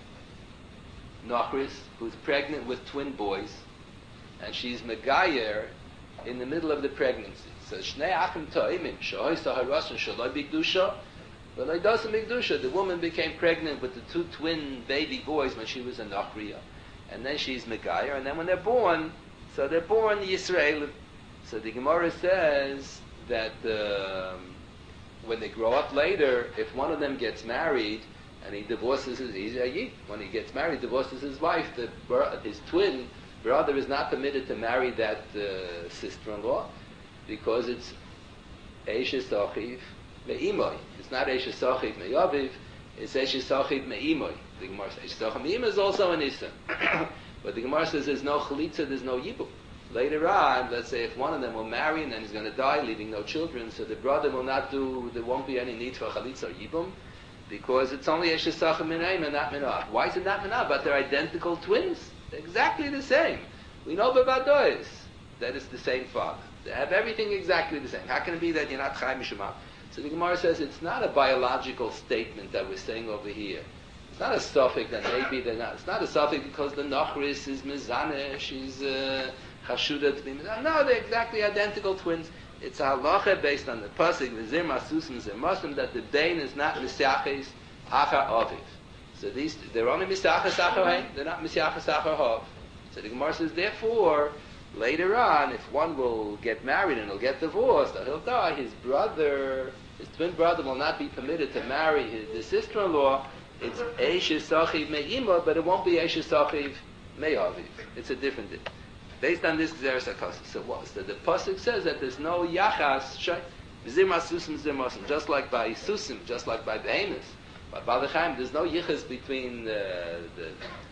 Nachris who's pregnant with twin boys, and she's Megayer in the middle of the pregnancy. So Shnei Achim Ta'imim Shoy Saharas and Shaloi Bigdusha. Well, it doesn't Bigdusha. The woman became pregnant with the two twin baby boys when she was a Nachriya, and then she's Megayer, and then when they're born, so they're born Yisrael. So the Gemara says that um, when they grow up later, if one of them gets married and he divorces his, he's a Yid. When he gets married, divorces his wife, the, his twin brother is not permitted to marry that uh, sister-in-law because it's Eishes Achiv Me'imoy. It's not Eishes Achiv Me'yaviv, it's Eishes Achiv Me'imoy. The Gemara says Eishes Achiv Me'imoy is also an Issa. But the Gemara says there's no Chalitza, there's no Yibum. Later on, let's say if one of them will marry and then he's going to die, leaving no children, so the brother will not do, there won't be any need for Chalitza or Yibum, because it's only Eshes Sachem Minaim and not Minah. Why is it not Minah? But they're identical twins. They're exactly the same. We know Babadois that it's the same father. They have everything exactly the same. How can it be that you're not Chaim Mishumah? So the Gemara says it's not a biological statement that we're saying over here. It's not a suffix that maybe they're not. It's not a suffix because the Nachris is Mizaneh, she's uh, Chashuda to be Mizaneh. No, they're exactly identical twins. It's a halacha based on the pasuk v'zir masusim zir masim that the dain is not misyachis achar aviv. So these they're only misyachis achar hain. They're not misyachis achar hav. So the Gemara says therefore later on if one will get married and he'll get divorced or he'll die, his brother, his twin brother will not be permitted to marry his, his sister-in-law. It's eishes sachiv me'ima, but it won't be eishes sachiv me'aviv. It's a different thing. Based on this Gzeres HaKosov. So what? So the pasuk says that there's no yachas zir masusim zir masim, just like by susim, just like by behemoths. By Balachayim, there's no yichas between uh, the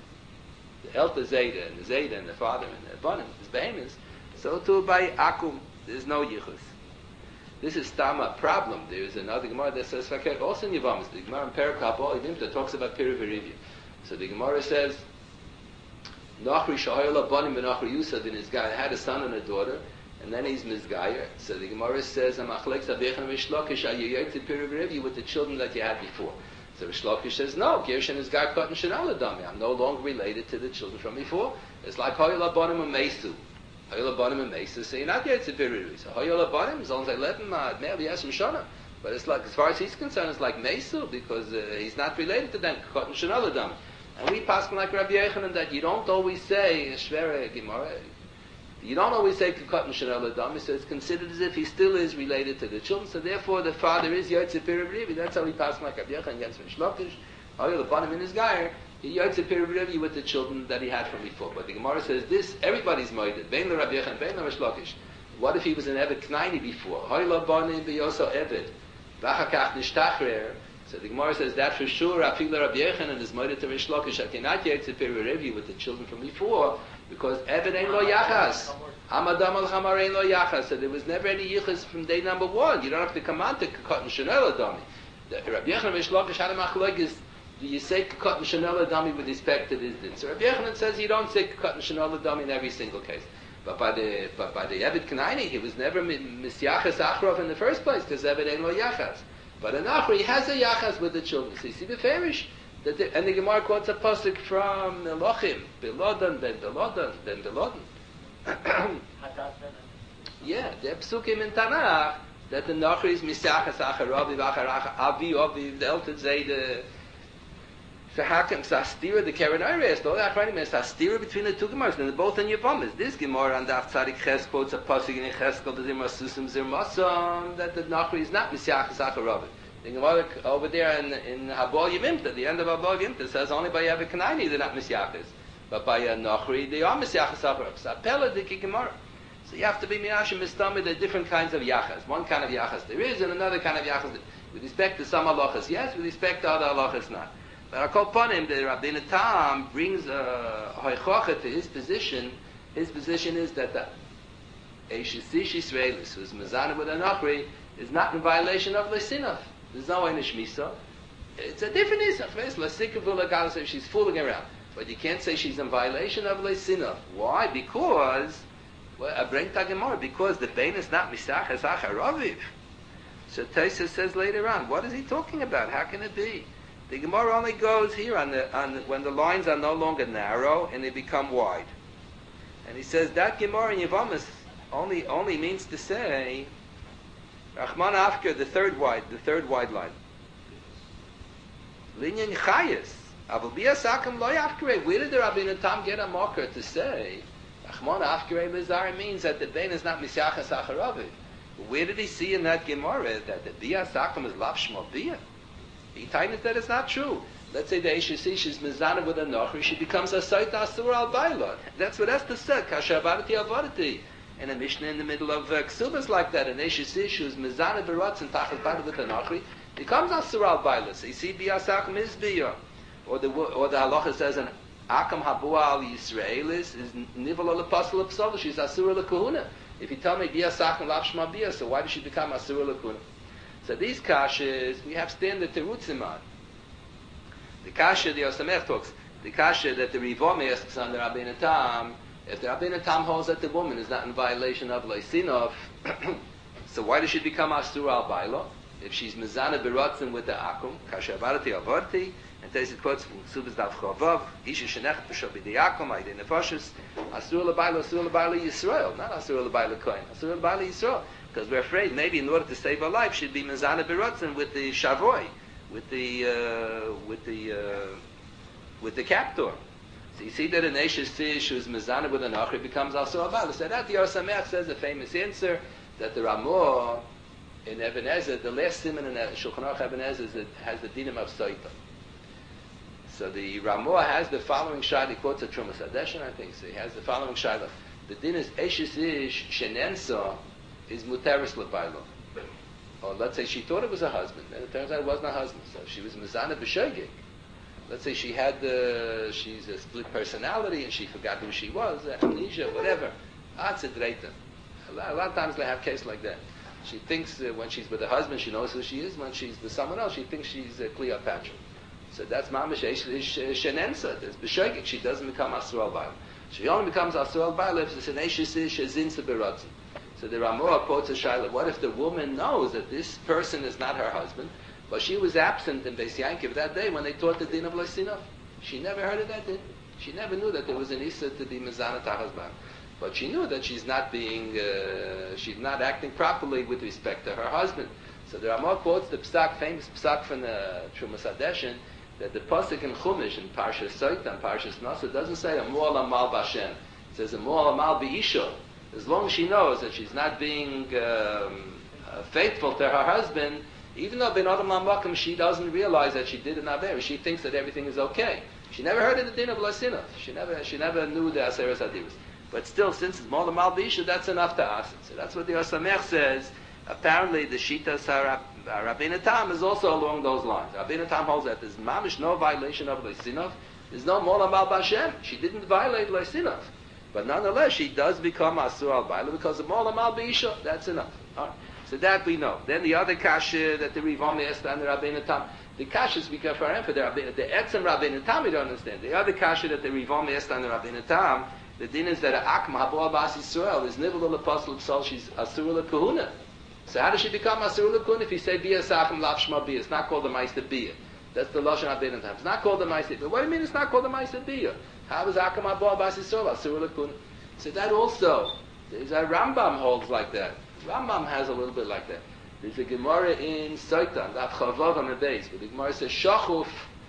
the elder Zayda and the Zayda and the father and the Abanim. There's behemoths. So too by Akum, there's no yichas. This is Tama problem. There is another Gemara that says Fakir also in Yevamis. The Gemara in Perakap Oidim that talks about Perivirivya. So the Gemara says Nachri Shahayla Banim and Nachri Yusad in his guy had a son and a daughter, and then he's Mizgayer. So the Gemara says, Amachlek Sabechan Rishlakish Ayayayt Perivirivya with the children that you had before. So Rishlakish says, no, Gershon is Gar Katan Shanala Dami. I'm no longer related to the children from before. It's like Hayala Banim and Mesu. Hayala Banim and Mesu, so you're not yet to Perivirivya. So Hayala Banim, as long as I let him, uh, maybe Yasm Shana. But it's like, as far as he's concerned, it's like Mesu, because uh, he's not related to them, Katan Shanala Dami. And we pass like Rabbi Yechanan that you don't always say Shvere Gemara. You don't always say Katan Shanel Adami, so it's considered as if he still is related to the children. So therefore, the father is Yotze Pirabrivi. That's how he passed like Rabbi Yechon against Rish Lakish. Oh, the bottom in his guy, he Yotze Pirabrivi with the children that he had from before. But the Gemara says this: everybody's moided. Bein the Rabbi Yechon, bein the Rish Lakish. What if he was an Eved Knaini before? Hoyla Banim Biyoso Eved. V'achakach Nishtachrer. So the Gemara says that for sure, Afila Rabbi Yechon and his moided to Rish Lakish. I cannot Yotze Pirabrivi with the children from before. Because Eved ain't lo yachas. Hamadam al Hamar ain't lo yachas. So there was never any yichas from day number one. You don't have to come on to Katan Shanel Adami. Rabbi Yechon and Rish Lakish had a machlokes. Do you say Katan Shanel Adami with respect to this din? So Rabbi Yechon says you don't say Katan Shanel Adami in every single case. But by the but by the Eved Kanaini, he was never misyachas achrov in the first place because Eved ain't lo yachas. But an achri has a yachas with the children. So you see the farish. That the, and the Gemara quotes a pasuk from Elohim, Belodan, Ben Belodan, Ben Belodan. Yeah, the psukim in Tanakh that the Nachri is Misachas Acharavi Vacharacha Avi Avi the Elton say the Verhaken Sastira the Karen Iris. All that writing is Sastira between the two Gemaras, and they're both in Yavamas. This Gemara and Daf Tzadik Ches quotes a pasuk in Cheskel the Zimasusim Zirmasam that the Nachri is not Misachas Acharavi. The Gemara over there in, in Habal Yevimta, the end of Habal Yevimta says only by Eved Kanaini they're not Misyachas. But by a Nachri, they are Misyachas Acharab. So Apella the Gemara. So you have to be Miyashim Mistami, there are different kinds of Yachas. One kind of Yachas there is, and another kind of Yachas. With respect to some halachas, yes, with respect to other halachas, not. But I call upon him, the Rabbeinu Tam brings a Hoichocha to his position. His position is that the Eishisish Israelis, who's Mazana with a Nachri, is not in violation of Lesinaf. There's no Einish Misa. It's a different Isach. She's fooling around. But you can't say she's in violation of Lesinah. Why? Because, well, I bring Tagemar, because the Bain is not Misachas Acharaviv. So Taisa says later on, what is he talking about? How can it be? The Gemara only goes here on the, on the, when the lines are no longer narrow and they become wide. And he says that Gemara in Yavamas only, only means to say Rachman Afker, the third wide, the third wide line. Linyan Chayas. Avobia Sakam Loy Afkere. Where did the Rabbeinu Tam get a marker to say Rachman Afkere Mizar means that the Bain is not Misyachas Acharavi? Where did he see in that Gemara that the Bia Sakam is Lav Shmo Bia? He told us that it's not true. Let's say the Eishisi, she's Mizana with a Nochri, she becomes a Saita Asur al Bailot. That's what Esther said. Kasha Avarati Avarati. And a Mishnah in the middle of uh, Ksubas like that, an Eishisi, who's Mizana Beratz and Tachas Bailot with a Nochri, becomes Asur al Bailot. So you see Bia Sakam is Bia. Or the or the halacha says an Akam Habua al Yisraelis is Nivel al Apostle of Psal, she's Asur al Kahuna. If you tell me Bia Sakam Lav Shma Bia, so why does she become Asur al Kahuna? So these kashas, we have standard terutzim on. The kasha, the Yosemech talks, the kasha that the Rivom asks on the Rabbeinu Tam, if the Rabbeinu Tam holds that the woman is not in violation of Leisinov, so why does she become Asur al Bailo? If she's Mizana Berotzen with the Akum, kasha avarti avarti, and there's it quotes from Subas Dav Chovav, Isha Shenech B'Shav B'Dei Akum, Aydei Nefashis, Asur al Bailo, Asur al Bailo Yisrael, not Asur al Bailo Kohen, Asur al Bailo Yisrael. Because we're afraid maybe in order to save her life she'd be Mizana Berotzen with the Shavoi, with the uh, with the uh, with the captor. So you see that an Eishes Tish who's Mizana with an Achri becomes also a Baal. So that the Yosemech says the famous answer that the Ramah in Eben Ezer, the last simon in Shulchan Aruch Eben Ezer is that has the dinim of Soita. So the Ramah has the following shayla. He quotes a Trumas Hadeshin, I think. So he has the following shayla. The din is Eishes Tish Shenensa is muteris lebailo. Or let's say she thought it was a husband, and it turns out it wasn't a husband. So she was mizana b'shogeg. Let's say she had the, she's a split personality, and she forgot who she was, amnesia, whatever. Ah, it's a dreita. A lot, a lot of times they have cases like that. She thinks uh, when she's with her husband, she knows who she is. When she's with someone else, she thinks she's uh, Cleopatra. So that's mamish shenensa. There's b'shogeg. She doesn't become asur al bail. She only becomes asur al bail if it's an eishis shezinsa beratzin. So the Ramah quotes a shayla. What if the woman knows that this person is not her husband, but she was absent in Beis Yankiv that day when they taught the din of Leisinov? She never heard of that din. She never knew that there was an Issa to be Mizana Tahazban. But she knew that she's not being, uh, she's not acting properly with respect to her husband. So the Ramah quotes the psak, famous psak from the Trumas Hadeshin, that the pasuk in Chumash in Parshas Soita and Parshas Nasa doesn't say Amor Lamal Bashem. It says Amor Lamal B'Isha. As long as she knows that she's not being um, uh, faithful to her husband, even though ben adam lamakim, she doesn't realize that she did an aver. She thinks that everything is okay. She never heard of the din of lasinah. She never, she never knew the aseres adiris. But still, since it's more than mal b'isha, that's enough to ask. So that's what the Osamech says. Apparently, the Shita Sarab Rabbeinu Tam is also along those lines. Rabbeinu Tam holds that there's mamish no violation of lasinah. There's no mola mal b'Hashem. She didn't violate lasinah. But nonetheless, she does become asur al baila because of mola mal b'isha. That's enough. All right. So that we know. Then the other kasha that the Rivom asked and the Rabbeinu Tam, the kashas we can for him for the Rabbeinu, the etzem Rabbeinu Tam we don't understand. The other kasha that the Rivom asked and the Rabbeinu Tam, the din is that a akma habo abas Yisrael is nivel l'pasel psal, she's asur l'kuhuna. So how does she become asur l'kuhuna if you say bia sachem lav shma bia? It's not called the ma'aser bia. That's the lashon Rabbeinu Tam. It's not called the ma'aser bia. What do you mean it's not called the ma'aser bia? How is akma habo abas Yisrael asur l'kuhuna? So that also, there's a Rambam holds like that. Rambam has a little bit like that. There's a Gemara in Saitan, that Chavav on the base, where the Gemara says, Shachuf,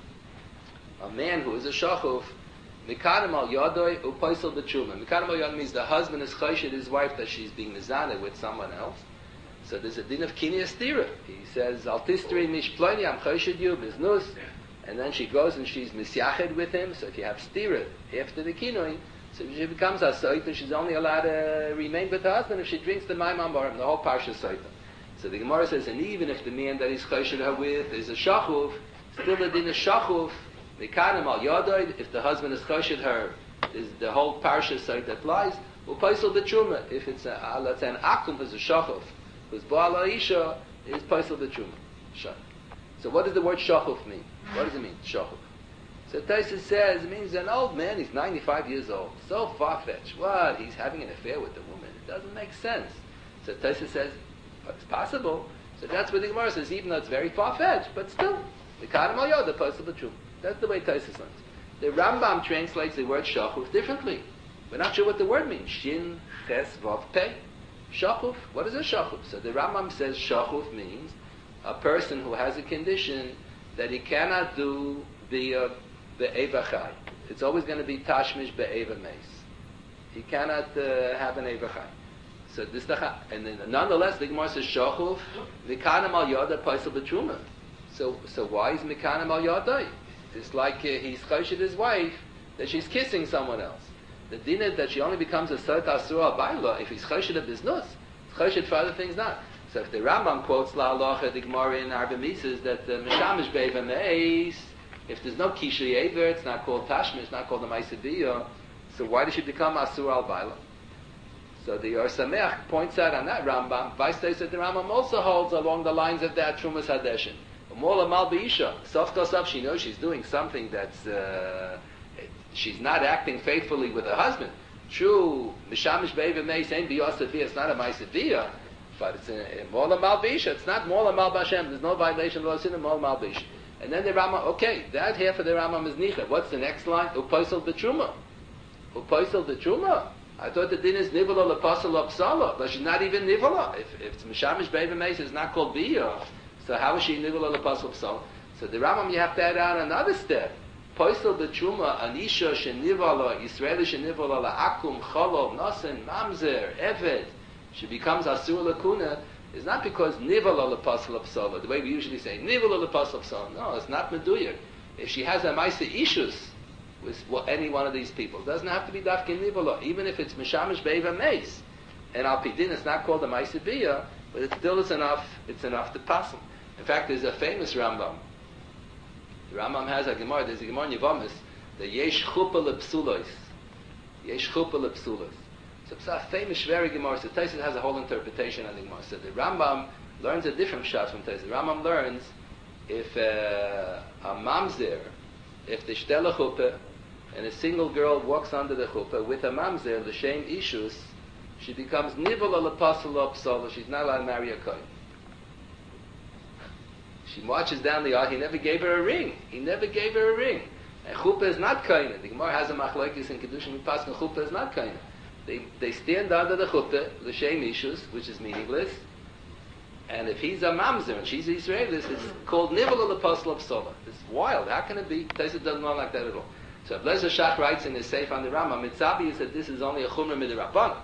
a man who is a Shachuf, Mikanim al Yadoi upaisel b'tshuma. Mikanim al Yadoi means the husband is chayshid his wife that she's being mizaneh with someone else. So there's a din of Kini Estira. He says, Al tistri mish ploni, I'm chayshid you, biznus. And then she goes and she's misyached with him. So if you have stira after the kinoi, so she becomes a Saitan, she's only allowed to remain with her husband if she drinks the Maimam Barim, the whole Parsha Saitan. So the Gemara says, and even if the man that he's chayshid her with is a Shachuf, still the din is Shachuf, Mekanim al Yadoi, if the husband is chayshid her, is the whole Parsha Saitan applies, Upaisel b'tshuma, if it's a, uh, let's say an Akum is a Shachuf, who's Baal Aisha, is Paisel b'tshuma. So what does the word Shachuf mean? What does it mean, Shachuf? So Taisa says, it means an old man, he's ninety-five years old. So far-fetched. What? He's having an affair with the woman. It doesn't make sense. So Taisa says, it's possible. So that's what the Gemara says, even though it's very far-fetched, but still, the Kadam al Yoda, possible true. That's the way Taisa learns. The Rambam translates the word Shachuf differently. We're not sure what the word means. Shin, Ches, Vav, Pei. Shachuf, what is a Shachuf? So the Rambam says Shachuf means a person who has a condition that he cannot do the uh, Be'eva Chai. It's always going to be Tashmish Be'eva Meis. He cannot uh, have an Eva Chai. So this the Chai. And then nonetheless, the Gemara says Shachuf, Mikanim al Yoda Paisel B'Truma. So so why is Mikanim al Yoda? It's like uh, he's chayshid his wife that she's kissing someone else. The din is that she only becomes a Sot Asur al Baila if he's chayshid of biznus. It's chayshid for other things not. So if the Rambam quotes La Alocha, the Gemara in Arba Mises that the Mishamish Be'eva Meis, if there's no Kishu Yever, it's not called Tashmish, it's not called the Ma'aseh. So why does she become Asur al Baila? So the Or Sameach points out on that Rambam, Vice says that the Rambam also holds along the lines of that Trumas Hadeshin. Mola Mal B'Isha, Sof Kosov, she knows she's doing something that's, uh, she's not acting faithfully with her husband. True, Mishamish Be'eva Meis ain't B'Yosef, it's not a Ma'aseh, but it's a Mola Mal B'Isha, it's not Mola Mal B'Hashem, there's no violation of Lo Sinah, Mola Mal B'Isha. And then the Rambam, okay, that half of the Rambam is Nicha. What's the next line? Upaisel b'truma. Upaisel b'truma. I thought the din is nivola l'pasel l'psala, but she's not even nivola. If, if it's Mishamish Be'eva Meis, it's not called Biyah. So how is she nivola l'pasel l'psala? So the Rambam, you have to add on another step. Upaisel b'truma, anisha shenivola, Yisraeli shenivola la'akum, cholov, nosen, mamzer, eved. She becomes asur l'kuna. It's not because nivala lepasal psala, the way we usually say nivala lepasal psala. No, it's not meduyak. If she has a ma'aseh issues with any one of these people, it doesn't have to be dafkin nivala. Even if it's mishamish be'eva meis, and al pidin, it's not called a ma'aseh biyah, but it still is enough. It's enough to pass them. In fact, there's a famous Rambam. The Rambam has a Gemara. There's a Gemara in Yevamis. The yesh chuppah lepsulos. Yesh chuppah lepsulos. So it's a famous very Gemara. So Taisus has a whole interpretation on the Gemara. So the Rambam learns a different shot from Taisus. The Rambam learns if uh, a mamzer, if the shtela chuppah, and a single girl walks under the chuppah with a mamzer, the same issues, she becomes nivola l'pasal l'psala. She's not allowed to marry a kohen. She marches down the aisle. He never gave her a ring. He never gave her a ring. And chuppah is not kohen. The Gemara has a machlokes in Kedushin Mipaskin. Chuppah is not kohen. They they stand under the chuppah, the shem ishus, which is meaningless. And if he's a mamzer and she's an Israelis, it's called nivola l'pasal l'psala. It's wild. How can it be? Taisa doesn't know like that at all. So Ablezer Shach writes in his Seif on the Rambam, Mitzabi is that this is only a chumrah midirabbanan.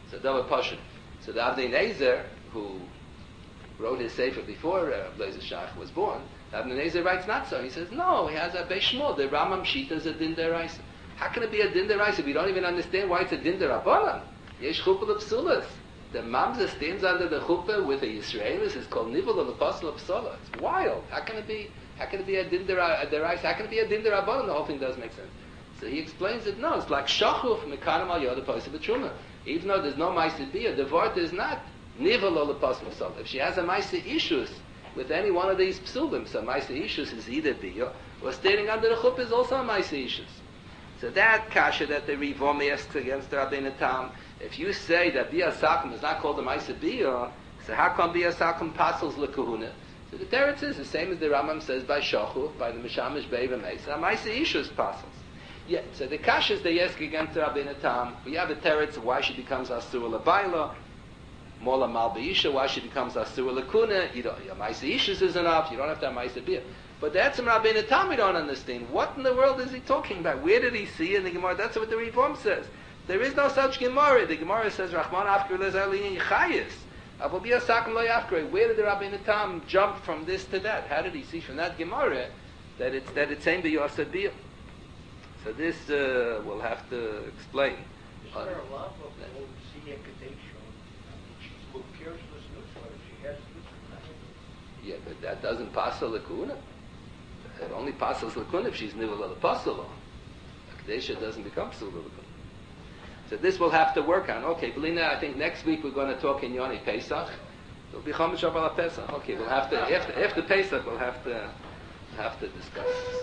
So Davar Pashut. So the Avnei Nezer, who wrote his Sefer before uh, Blazer Shach was born, Avnei Nezer writes not so. He says, no, he has a Beishmol. The Rambam Shita is a Din Deraisa. How can it be a Din Deraisa? We don't even understand why it's a Din Derabanan. Yesh Chuppah L'Psulas. The Mamza stands under the Chuppah with a Yisraelis. It's called Nivel of the Apostle of Psula. It's wild. How can it be? How can it be a Din Deraisa? How can it be a Din Derabanan? The whole thing doesn't make sense. So he explains it. No, it's like Shachuf Mekanim Al Yod Apostle B'Truma. Even though there's no Ma'aseh Biyah, the Vart is not Nivel of the Apostle of Psula. If she has a Ma'aseh issues with any one of these psulim, so Ma'aseh issues is either Biyah or standing under the Chuppah is also a Ma'aseh issues. So that kasha that the Rivom asks against the Rabbeinu Tam, if you say that Biyah Sakum is not called a Ma'aseh Biyah, so how come Biyah Sakum passes lekahuna? So the teretz is the same as the Rambam says by Shachu, by the Mishamish Beiva Mesa. Ma'aseh issues passes. Yeah, so the kashas they ask against the Rabbeinu Tam, we have a teretz why she becomes Asura L'Baila, Mola Mal B'Isha, why she becomes Asura L'Kuna, you don't, your Ma'aseh issues is enough, you don't have to have Ma'aseh Biyah. But that's some Rabbeinu Tam we don't understand. What in the world is he talking about? Where did he see in the Gemara? That's what the Rivom says. There is no such Gemara. The Gemara says, Rahman Afkar Lezali Yichayis. Aval Biyah Sakum Lo Yafkar. Where did the Rabbeinu Tam jump from this to that? How did he see from that Gemara that it's that it's saying Biyah Biyah? So this uh, we'll have to explain. Is there a lot of Sia Kadesha? She's Mukir's Nusra. She has Nusra. Yeah, but that doesn't pass the Lakuna. It only passes Lakuna if she's Nivel al Apostle. Kadesha doesn't become Psul Lakuna. So this we'll have to work on. Okay, Belina, I think next week we're going to talk in Yoni Pesach. It'll be Chomesh Aval Pesach. Okay, we'll have to after after Pesach we'll have to have to discuss.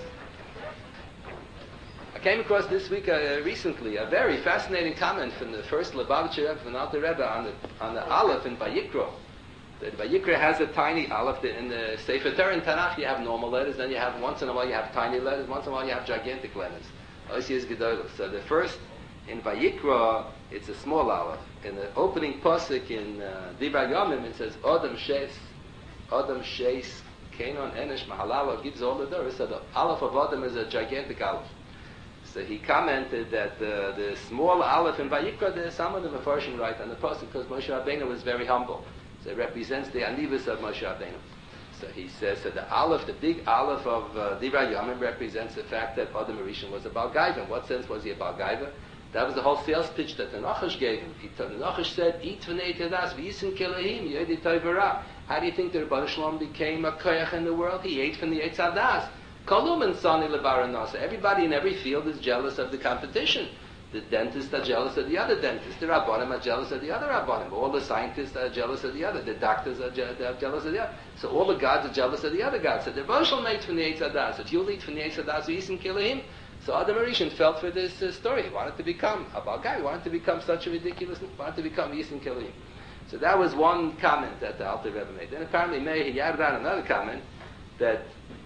I came across this week uh, recently a very fascinating comment from the first Lubavitcher Rebbe, from Alter Rebbe, on the on the Aleph in Vayikra. The Vayikra has a tiny Aleph. In the Sefer Torah and Tanakh you have normal letters, then you have once in a while you have tiny letters, once in a while you have gigantic letters. Oisias Gedolos. So the first in Vayikra it's a small Aleph. In the opening pasuk in uh, Divrei Yomim it says Adam Sheis, Adam Sheis, Kenon Enesh Mahalala, gives all the doors. So the Aleph of Adam is a gigantic Aleph. So he commented that uh, the small Aleph in Vayikra, there's some of the Mefarshim right on the pasuk because Moshe Rabbeinu was very humble. So it represents the Anivus of Moshe Rabbeinu. So he says that the Aleph, the big Aleph of uh, Divrei Yomim represents the fact that Adam Rishon was a Baal Gaiva. In what sense was he a Baal Gaiva? That was the whole sales pitch that the Nachash gave him. He told, the Nachash said, "Eat v'nei tedas v'yisin kilahim yedi toivara." How do you think the Rebbeinu Shalom became a koyach in the world? He ate from the Eitz Hadas. Kolum and Sani lebaranasa. Everybody in every field is jealous of the competition. The dentists are jealous of the other dentists. The Rabbanim are jealous of the other Rabbanim. All the scientists are jealous of the other. The doctors are, je- are jealous of the other. So all the gods are jealous of the other gods. So the Rebbeinu Shalom ate from the Eitz Hadas. If you'll eat from the Eitz Hadas v'yisin kilahim. So Adam Rishon felt for this uh, story. He wanted to become a Baal guy. He wanted to become such a ridiculous. He wanted to become Yisin Kilim. So that was one comment that the Alter Rebbe made. Then apparently Meir he added on another comment that,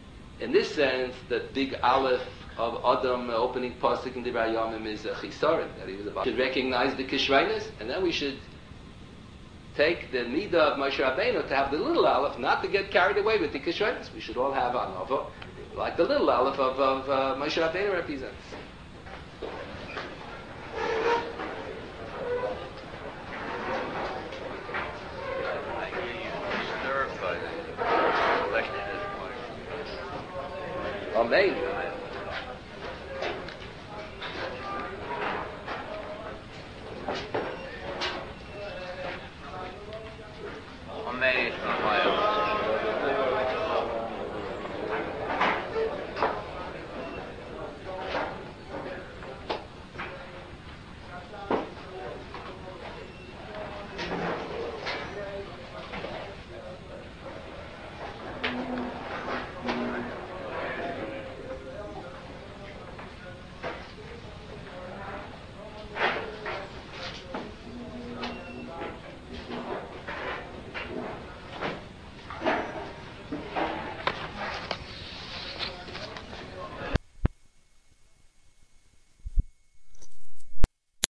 in this sense, the big Aleph of Adam uh, opening pasuk in Divrei Yomim is a chisaron, that he was about. We should recognize the Kishreines, and then we should take the midah of Moshe Rabbeinu to have the little Aleph, not to get carried away with the Kishreines. We should all have our Nova, like the little Aleph of, of uh, Moshe Rabbeinu represents. Amen.